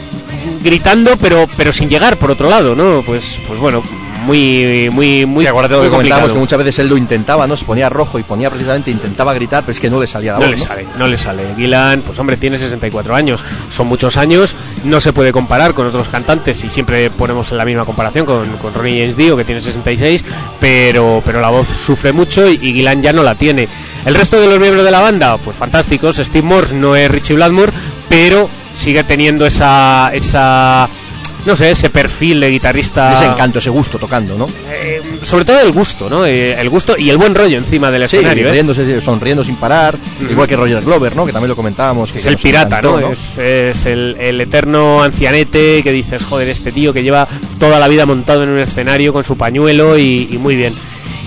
gritando, pero pero sin llegar por otro lado, ¿no? Pues pues bueno, muy muy muy Sí, acuérdate lo muy que comentábamos, complicado. que muchas veces él lo intentaba, ¿no? Se ponía rojo y ponía precisamente, intentaba gritar, pero es que no le salía la No voz, le ¿no? sale, no le sale. Gillan, pues hombre, tiene sesenta y cuatro años, son muchos años, no se puede comparar con otros cantantes y siempre ponemos en la misma comparación con, con Ronnie James Dio, que tiene sesenta y seis, pero, pero la voz sufre mucho y, y Gillan ya no la tiene. El resto de los miembros de la banda, pues fantásticos. Steve Morse no es Richie Blackmore, pero sigue teniendo esa... esa no sé, ese perfil de guitarrista. Ese encanto, ese gusto tocando, ¿no? Eh, sobre todo el gusto, ¿no? Eh, el gusto y el buen rollo encima del Sí, escenario. ¿eh? riéndose, sonriendo sin parar, Mm. igual que Roger Glover, ¿no? Que también lo comentábamos. que Es el nos pirata, encantó, ¿no? Es, es el, el eterno ancianete que dices, joder, este tío que lleva toda la vida montado en un escenario con su pañuelo y, y muy bien.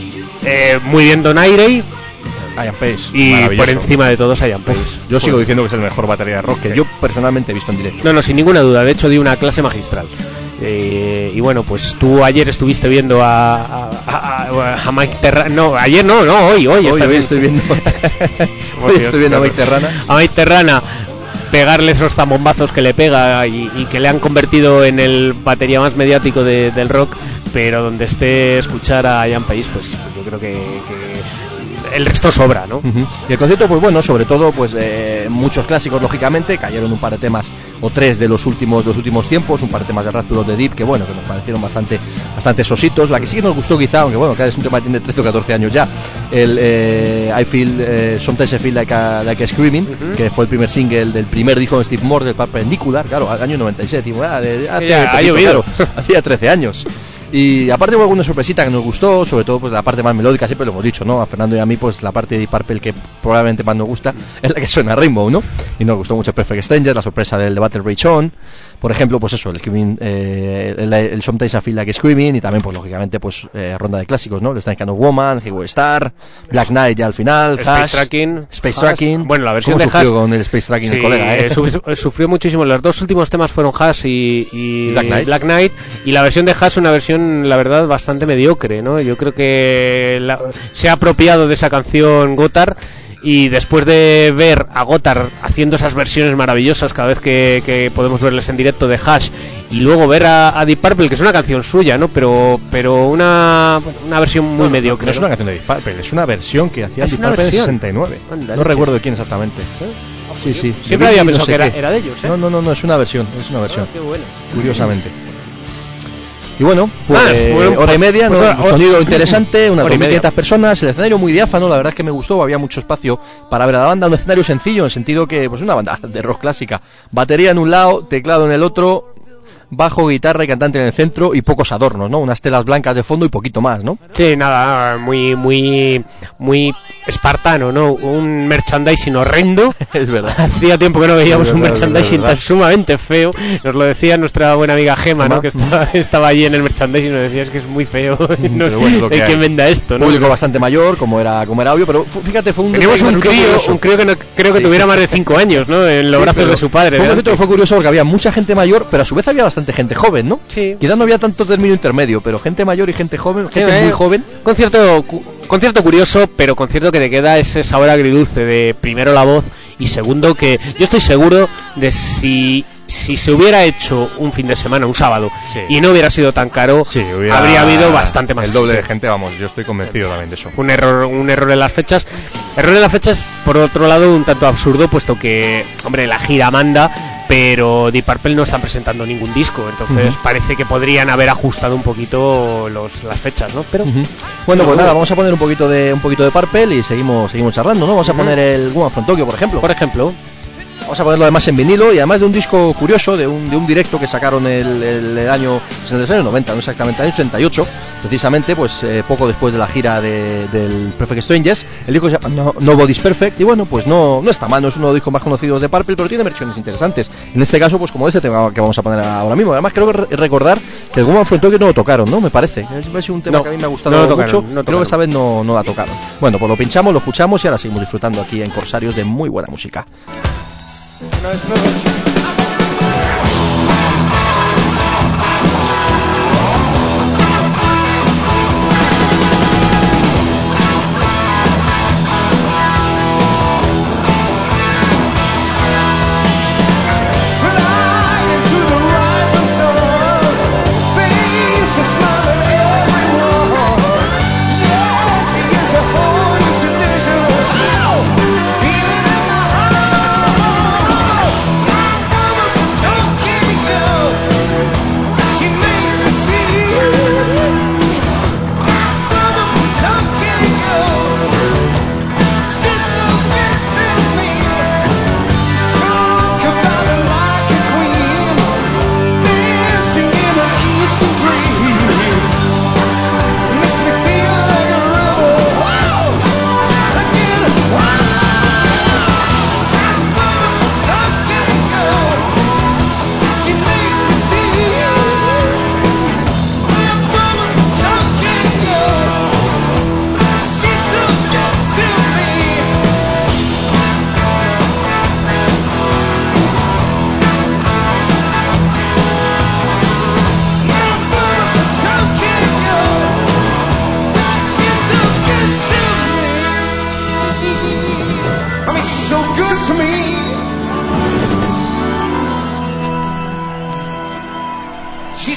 Eh, muy bien Donaire Ian Pace, y maravilloso. por encima de todos Ian Pace. Yo sigo diciendo que es el mejor batería de rock que yo personalmente he visto en directo. No, no, sin ninguna duda. De hecho, di una clase magistral. Eh, y bueno, pues tú ayer estuviste viendo a, a, a, a Mike Terrana. No, ayer no, no, hoy, hoy, Hoy, está hoy bien. estoy viendo, hoy Dios, estoy viendo a qué Mike Terrana. a Mike Terrana pegarle esos zambombazos que le pega y, y que le han convertido en el batería más mediático de- del rock, pero donde esté escuchar a Ian Pace, pues yo creo que, que el resto sobra, ¿no? Ujú. Y el concierto, pues bueno, sobre todo, pues eh, muchos clásicos, lógicamente, cayeron un par de temas o tres de los últimos de los últimos tiempos, un par de temas de Rapture of the Deep que bueno, que nos parecieron bastante bastante sositos. La que sí que nos gustó quizá, aunque bueno, que es un tema que tiene trece o catorce años ya, el eh, I Feel, eh, Sometimes I Feel Like a, like a Screaming, que fue el primer single del primer disco de Steve Morse, del Perpendicular, claro, al año noventa y siete, tipo, ah, de, hace ya ha poquito, llovido. claro, hacía trece años. Y aparte hubo alguna sorpresita que nos gustó, sobre todo pues la parte más melódica, siempre lo hemos dicho, ¿no? A Fernando y a mí, pues la parte de Deep Purple que probablemente más nos gusta es la que suena Rainbow, ¿no? Y nos gustó mucho Perfect Strangers, la sorpresa del The Battle Rage On, por ejemplo, pues eso, el Screaming, eh, el, el Sometimes I Feel Like Screaming, y también pues lógicamente pues eh, ronda de clásicos, ¿no? El Strange Kind of Woman, Highway Star, Black Knight ya al final, Space Hash, Tracking, Space Hash. Tracking. Bueno, la versión ¿Cómo de sufrió Hash- con el Space Tracking Sí, el colega, eh? eh, sufrió, sufrió muchísimo. Los dos últimos temas fueron Hash y, y Black Knight. y la versión de Hash una versión, la verdad, bastante mediocre, ¿no? Yo creo que la- se ha apropiado de esa canción Gotthard. Y después de ver a Gotthard haciendo esas versiones maravillosas cada vez que, que podemos verles en directo de Hash, y luego ver a, a Deep Purple, que es una canción suya, ¿no? Pero pero una, una versión muy No, mediocre. No es ¿no? una canción de Deep Purple, es una versión que hacía Es Deep una Purple en el versión. sesenta y nueve. Anda, No leche. recuerdo de quién exactamente. Sí, sí. Siempre De había Billy pensado no sé que era, qué. era de ellos, ¿eh? No, no, no, no, es una versión, es una versión, Ah, qué bueno. curiosamente. Y bueno, pues Más, eh, bueno, hora y pues- media, pues ¿no? hora- Un sonido interesante, unas hora y dos mil quinientas media. personas, el escenario muy diáfano, la verdad es que me gustó, había mucho espacio para ver a la banda, un escenario sencillo, en el sentido que, pues una banda de rock clásica, batería en un lado, teclado en el otro, bajo, guitarra y cantante en el centro y pocos adornos, ¿no? Unas telas blancas de fondo y poquito más, ¿no? Sí, nada, muy, muy, muy espartano, ¿no? Un merchandising horrendo. Es verdad. Hacía tiempo que no veíamos Es un verdad, es verdad, merchandising es verdad. tan sumamente feo. Nos lo decía nuestra buena amiga Gema, Gema. ¿no? Que estaba, estaba allí en el merchandising y nos decía es que es muy feo. No Pero bueno, lo que hay hay. quien venda esto, ¿no? Público bastante mayor, como era, como era obvio, pero fu- fíjate, fue un Teníamos un detalle crío, curioso. un crío que no, creo que Sí. tuviera más de cinco años, ¿no? En los Sí, brazos pero de su padre. Fue un delante. concepto que fue curioso porque había mucha gente mayor, pero a su vez había bastante gente joven, ¿no? Sí. Quizás no había tanto término intermedio, pero gente mayor y gente joven, Sí, gente eh, muy joven. Concierto, cu- concierto curioso, pero concierto que te queda ese sabor agridulce de primero la voz y segundo que yo estoy seguro de si si se hubiera hecho un fin de semana, un sábado, Sí. y no hubiera sido tan caro, habría habido bastante más el doble de gente. gente, vamos, yo estoy convencido también de eso. Un error, un error en las fechas. Error en las fechas, por otro lado, un tanto absurdo, puesto que, hombre, la gira manda, pero Deep Purple no están presentando ningún disco, entonces Ujú. parece que podrían haber ajustado un poquito los, las fechas, ¿no? Pero Ujú. Bueno, pues nada, vamos a poner un poquito de un poquito de Purple y seguimos seguimos charlando, ¿no? Vamos a Ujú. poner el Woman from Tokyo, por ejemplo. por ejemplo, Vamos a ponerlo además en vinilo y además de un disco curioso, de un, de un directo que sacaron el, el, el año en el año noventa, no exactamente, el año ochenta y ocho, precisamente, pues eh, poco después de la gira de, del Perfect Strangers. El disco se llama No- Nobody's Perfect y bueno, pues no, no está mal, no es uno de los discos más conocidos de Purple, pero tiene versiones interesantes. En este caso, pues como este tema que vamos a poner ahora mismo. Además, creo que re- recordar que el Woman from Tokyo no lo tocaron, ¿no? Me parece. Es un tema No, que a mí me ha gustado no lo tocaron, mucho. no Creo tocaron. que esta vez no, no la tocaron. Bueno, pues lo pinchamos, lo escuchamos y ahora seguimos disfrutando aquí en Corsarios de muy buena música. Thank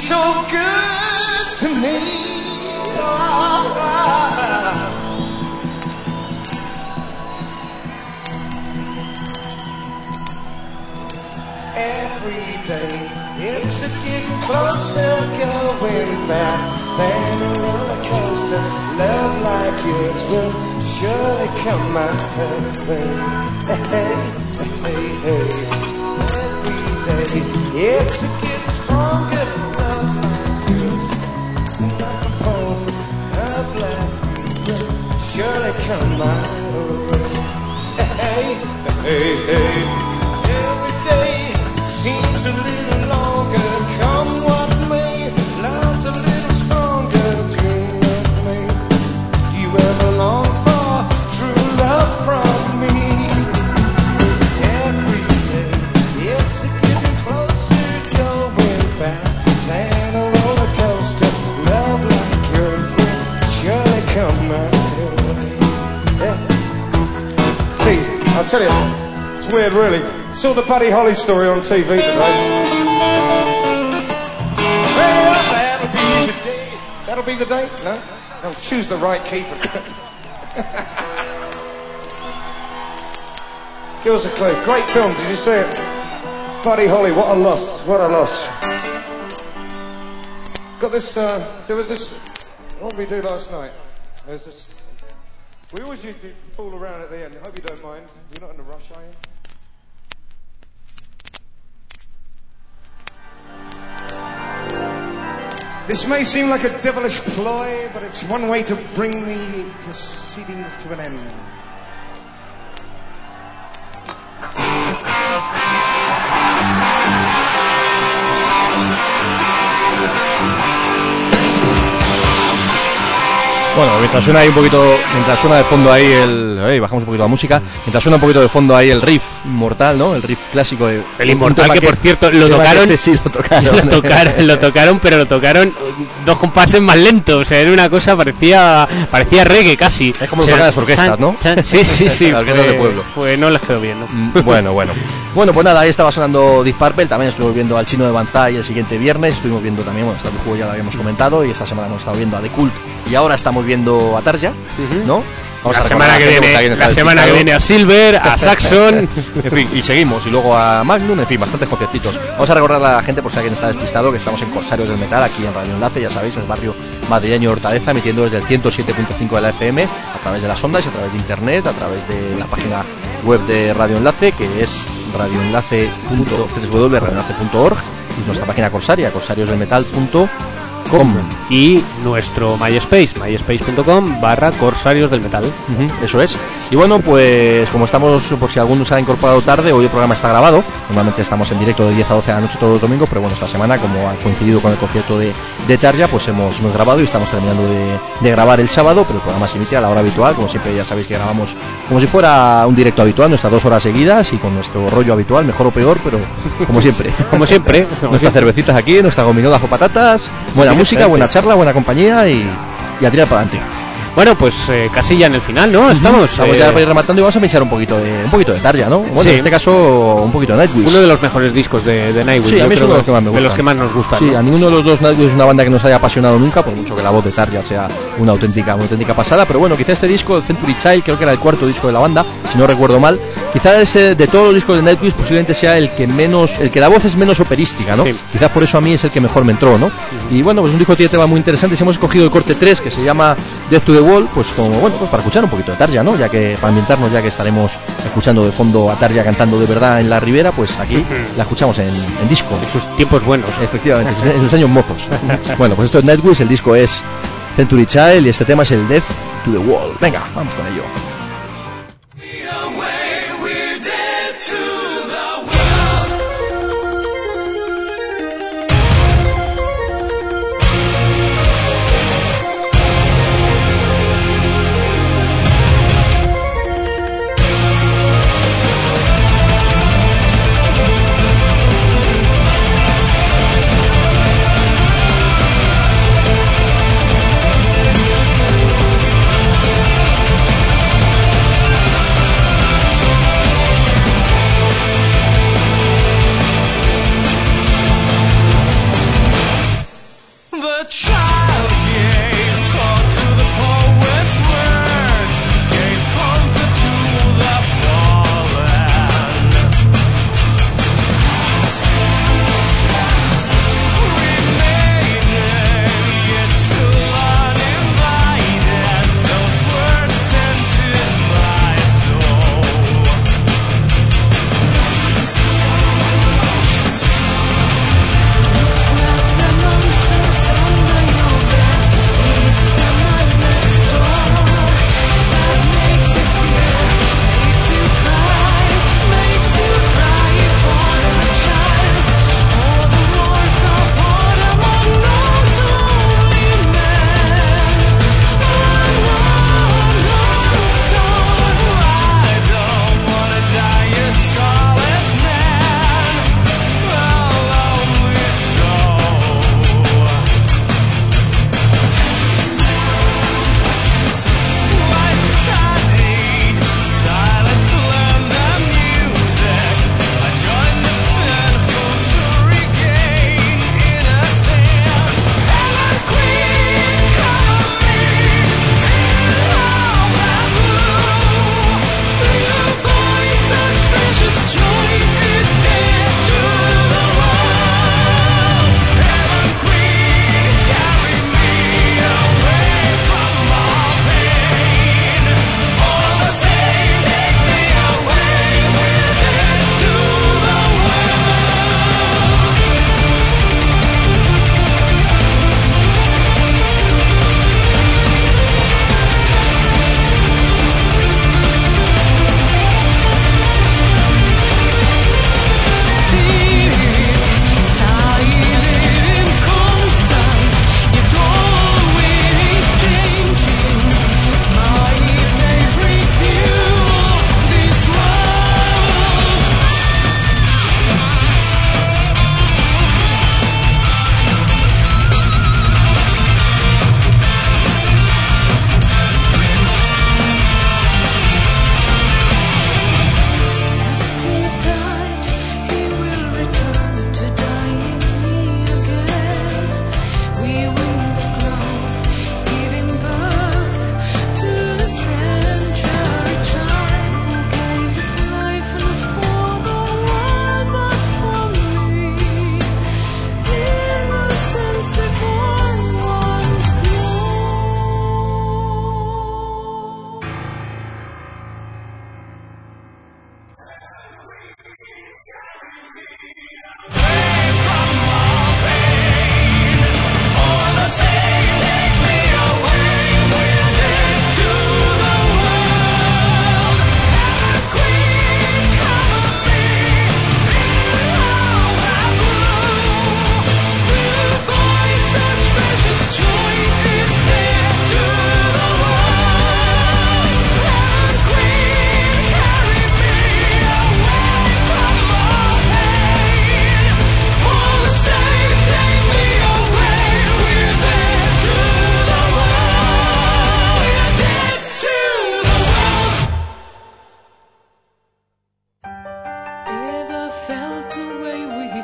so good to me. Every day it's a getting closer, going fast than a roller coaster. Love like yours will surely come my way. Hey, hey, hey. Every day it's a getting stronger. Love like yours, like a poem. Love like you will surely come my way. Hey, hey, hey. Every day seems a little longer. Come what may, love's a little stronger. Dream of me. Do you ever long for true love from me? Every day it's a getting closer, going fast than a roller coaster. Love like yours will surely come my way. Yeah. See, I'll tell you, it's weird, really. Saw the Buddy Holly story on T V today. Well, that'll be the day. That'll be the day? No? No, choose the right key for that. Give us a clue. Great film, did you see it? Buddy Holly, what a loss. What a loss. Got this, uh, there was this, what did we do last night? There's this, we always used to fool around at the end. I hope you don't mind. You're not in a rush, are you? This may seem like a devilish ploy, but it's one way to bring the proceedings to an end. Bueno, mientras suena ahí un poquito, mientras suena de fondo ahí el, hey, bajamos un poquito la música, mientras suena un poquito de fondo ahí el riff inmortal, ¿no? El riff clásico de el inmortal que, que por cierto lo tocaron, este sí lo tocaron, lo tocaron, lo tocaron, pero lo tocaron dos compases más lentos, o sea, era una cosa parecía parecía reggae casi. Es como o lo sea, tocan las orquestas, ¿no? Chan, sí, sí, sí. Las orquestas de pueblo. Pues no les quedó bien, ¿no? Bueno, bueno. Bueno, pues nada, ahí estaba sonando Deep Purple, también estuvimos viendo al Chino de Banzai el siguiente viernes, estuvimos viendo también, bueno, este juego ya lo habíamos comentado, y esta semana hemos estado viendo a The Cult, y ahora estamos viendo a Tarja, ¿no? Vamos la a semana que viene, la semana que viene a Silver, a Saxon, en fin, y seguimos, y luego a Magnum, en fin, bastantes conciertitos. Vamos a recordar a la gente, por si alguien está despistado, que estamos en Corsarios del Metal, aquí en Radio Enlace, ya sabéis, el barrio madrileño Hortaleza, emitiendo desde el ciento siete punto cinco de la F M, a través de las ondas, a través de internet, a través de la página web de Radio Enlace, que es radioenlace punto org, y nuestra página corsaria, corsariosdelmetal punto com. Y nuestro MySpace, myspace.com barra Corsarios del Metal. Uh-huh, eso es. Y bueno, pues como estamos, por si alguno se ha incorporado tarde, hoy el programa está grabado. Normalmente estamos en directo de diez a doce de la noche todos los domingos, pero bueno, esta semana, como ha coincidido con el concierto de, de Tarja, pues hemos, hemos grabado y estamos terminando de, de grabar el sábado, pero el programa se emite a la hora habitual. Como siempre, ya sabéis que grabamos como si fuera un directo habitual, nuestras dos horas seguidas y con nuestro rollo habitual, mejor o peor, pero como siempre. Como siempre. Nuestras cervecitas aquí, nuestra gominolas o patatas, buena música, buena charla, buena compañía y, y a tirar para adelante. Bueno, pues eh, casi ya en el final, ¿no? Estamos, Estamos eh... ya para ir rematando y vamos a pinchar un poquito de un poquito de Tarja, ¿no? Bueno, sí. En este caso un poquito de Nightwish. Uno de los mejores discos de, de Nightwish. Sí, a mí es uno de los que más me gusta. De los que más nos gustan. Sí, ¿no? a ninguno de los dos Nightwish es una banda que nos haya apasionado nunca, por mucho que la voz de Tarja sea una auténtica, una auténtica pasada. Pero bueno, quizá este disco, el Century Child, creo que era el cuarto disco de la banda, si no recuerdo mal. Quizá ese, de todos los discos de Nightwish posiblemente sea el que menos, el que la voz es menos operística, ¿no? Sí. Quizás por eso a mí es el que mejor me entró, ¿no? Uh-huh. Y bueno, pues un disco que tiene temas muy interesantes. Hemos escogido el corte tres, que se llama Death to the Wall, pues como bueno, pues para escuchar un poquito de Tarja, ¿no? Ya que para ambientarnos, ya que estaremos escuchando de fondo a Tarja cantando de verdad en la Ribera, pues aquí uh-huh. la escuchamos en, en disco. En sus tiempos buenos. Efectivamente, en sus años mozos. Bueno, pues esto es Nightwish, el disco es Century Child y este tema es el Death to the Wall. Venga, vamos con ello. We'll be right back.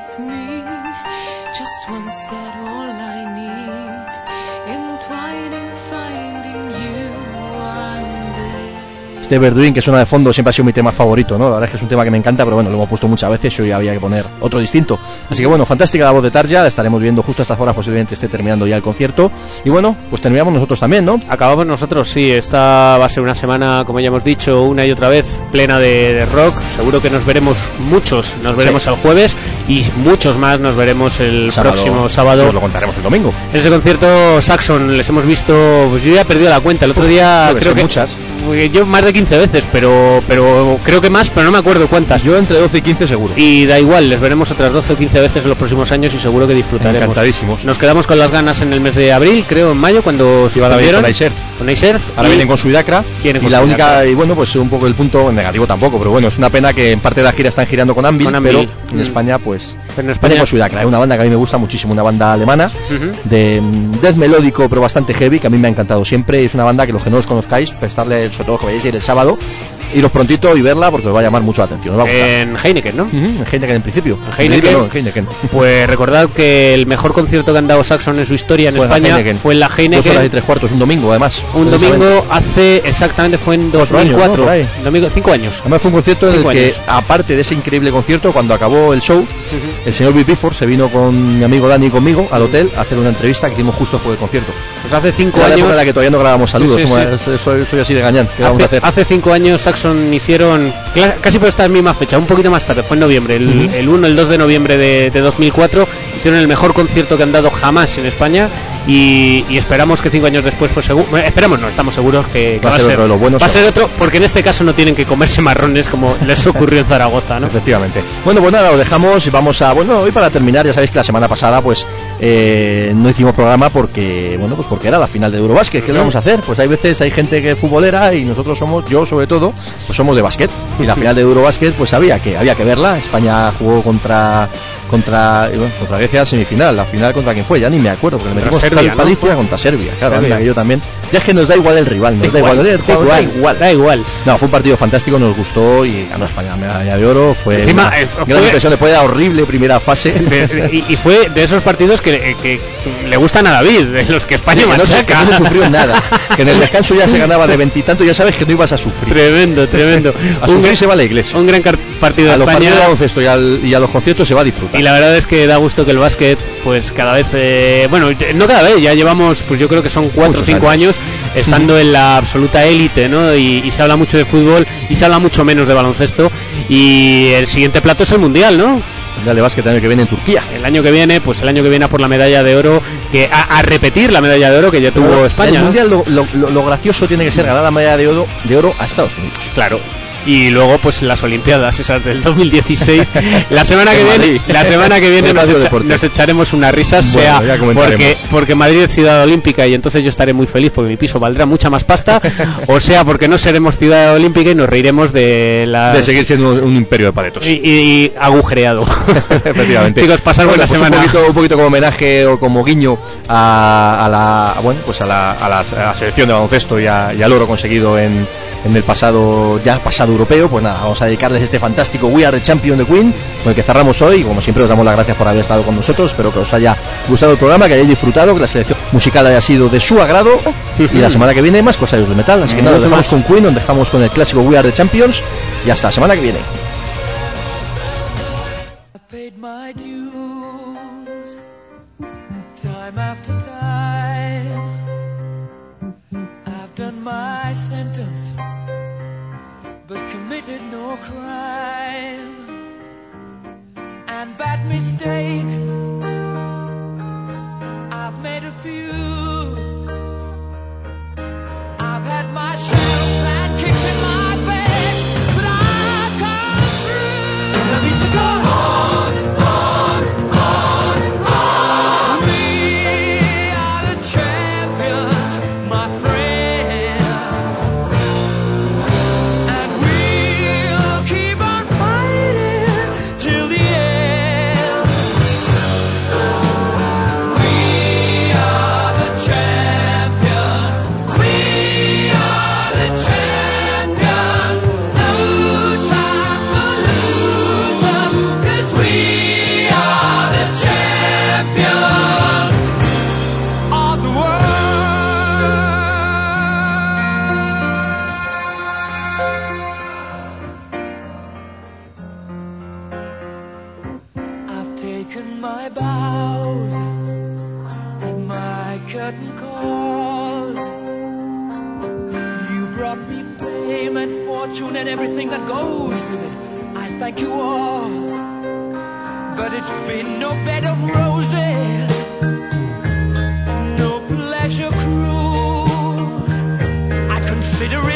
with me. Just one step, all I need. Entwining, finding you one day. Este Evergreen que suena de fondo siempre ha sido mi tema favorito, ¿no? La verdad es que es un tema que me encanta, pero bueno, lo hemos puesto muchas veces y hoy había que poner otro distinto. Así que bueno, fantástica la voz de Tarja, la estaremos viendo justo a estas horas, posiblemente esté terminando ya el concierto. Y bueno, pues terminamos nosotros también, ¿no? Acabamos nosotros, sí. Esta va a ser una semana, como ya hemos dicho, una y otra vez, plena de, de rock. Seguro que nos veremos muchos, nos veremos Sí. el jueves y muchos más nos veremos el Sábado, próximo sábado. Os lo contaremos el domingo. En ese concierto Saxon les hemos visto, pues yo ya he perdido la cuenta. El otro día Debe creo ser que muchas. yo más de quince veces, pero pero creo que más, pero no me acuerdo cuántas. Yo entre doce y quince seguro. Y da igual, les veremos otras doce o quince veces en los próximos años y seguro que disfrutaremos. Encantadísimos. Nos quedamos con las ganas en el mes de abril, creo en mayo, cuando Iban a venir suspendieron con Ice Earth. con Ice Earth, Ahora y vienen con Suidacra Vienen y con la Suidacra. única, y bueno, pues un poco el punto negativo tampoco, pero bueno, es una pena que en parte de la gira están girando con Anvil, Con Anvil. pero en Mm. España pues Pero en vienen España con Suidacra, es una banda que a mí me gusta muchísimo, una banda alemana Ujú. de mm, death melódico pero bastante heavy, que a mí me ha encantado siempre, y es una banda que los que no los conozcáis, prestarle, sobre todo que vayáis a ir el sábado, iros prontito y verla porque os va a llamar mucho la atención, os va a gustar. en Heineken, ¿no? Ujú, en Heineken en principio. En Heineken. No, en Heineken. Pues recordad que el mejor concierto que han dado Saxon en su historia en Fue en la España Heineken. fue en la Dos horas y Heineken. tres cuartos, un domingo además. Un precisamente. domingo hace exactamente, fue en Cuatro años, dos mil cuatro. ¿no? Por ahí. Domingo, cinco años. Además fue un concierto en el Cinco que, años. aparte de ese increíble concierto, cuando acabó el show, el señor Bill Bifford se vino con mi amigo Dani y conmigo al hotel a hacer una entrevista que hicimos justo después del concierto. Pues hace cinco Era la años. época en la que todavía no grabábamos saludos, Sí, sí, somos- sí. Soy, soy así de gañán, ¿qué vamos a Hace, hacer? hace cinco años Saxon hicieron, cla- casi por esta misma fecha, un poquito más tarde, fue en noviembre, el, Ujú. el uno, el dos de noviembre de, de dos mil cuatro, hicieron el mejor concierto que han dado jamás en España y, y esperamos que cinco años después, pues seguro, esperamos, no, estamos seguros que, que Va a ser otro de los buenos. va a ser otro, porque en este caso no tienen que comerse marrones como les ocurrió en Zaragoza, ¿no? Efectivamente. Bueno, pues nada, lo dejamos y vamos a... Bueno, hoy para terminar, ya sabéis que la semana pasada pues eh, no hicimos programa porque, bueno, pues porque era la final de Eurobásquet. ¿Qué le vamos a hacer? Pues hay veces hay gente que es futbolera y nosotros somos, yo sobre todo, pues somos de básquet. Y la final de Eurobásquet pues había que, había que verla. España jugó contra... Contra, y bueno, contra Grecia en semifinal, la final contra quién fue, ya ni me acuerdo, porque le Contra metimos Serbia, tal ¿no? paliza contra Serbia, claro, Serbia. anda, que yo también. Ya es que nos da igual el rival, nos da igual, el juego, da igual. da igual. No, fue un partido fantástico, nos gustó y ganó España la medalla de oro. Fue Encima, una eh, gran fue- impresión después de la horrible primera fase. De- y, y fue de esos partidos que, que le gustan a David, de los que España que no, se, que machaca. no se sufrió nada. Que en el descanso ya se ganaba de veintitantos, ya sabes que no ibas a sufrir. Tremendo, tremendo. A Un sufrir gran- se va a la iglesia. Un gran car- partido A de los España. partidos de baloncesto y, al- y a los conciertos se va a disfrutar. Y la verdad es que da gusto que el básquet, pues cada vez, eh, bueno, no cada vez, ya llevamos, pues yo creo que son cuatro o Muchos cinco años. años estando en la absoluta élite, ¿no? Y, y se habla mucho de fútbol y se habla mucho menos de baloncesto. Y el siguiente plato es el mundial, ¿no? Dale básquet el año que viene en Turquía. El año que viene, pues el año que viene a por la medalla de oro, que a, a repetir la medalla de oro que ya tuvo España. El ¿no? mundial, lo, lo- lo- lo gracioso tiene que ser ganar la medalla de oro, de oro a Estados Unidos. Claro. Y luego pues las Olimpiadas esas del dos mil dieciséis. La semana que En viene, Madrid. la semana que viene En nos, Radio echa- Deporte. nos echaremos unas risas, Bueno, sea ya comentaremos. porque porque Madrid es ciudad olímpica y entonces yo estaré muy feliz porque mi piso valdrá mucha más pasta, o sea porque no seremos ciudad olímpica y nos reiremos de las De seguir siendo un, un imperio de paletos. y, y- y agujereado. Efectivamente. Chicos, pasar Bueno, buena pues semana. Un poquito, un poquito como homenaje o como guiño a, a la bueno pues a la, a la- a la selección de baloncesto y, a- y al oro conseguido en, en el pasado ya pasado europeo. Pues nada, vamos a dedicarles este fantástico We Are the Champion de Queen, con el que cerramos hoy. Como siempre os damos las gracias por haber estado con nosotros. Espero que os haya gustado el programa, que hayáis disfrutado, que la selección musical haya sido de su agrado. Y la semana que viene más cosas de metal. Así que nada, os dejamos con Queen, os dejamos con el clásico We Are the Champions y hasta la semana que viene. I've paid my dues time after time. I've done my sentence, but committed no crime. And bad mistakes, I've made a few. I've had my shadows and kicks in my bed, but I've come through. And I need to go on, on, on, on. We are the champions, my friends, and we'll keep on fighting till the end. broken my bows and my curtain calls. You brought me fame and fortune and everything that goes with it. I thank you all, but it's been no bed of roses, no pleasure cruise. I consider it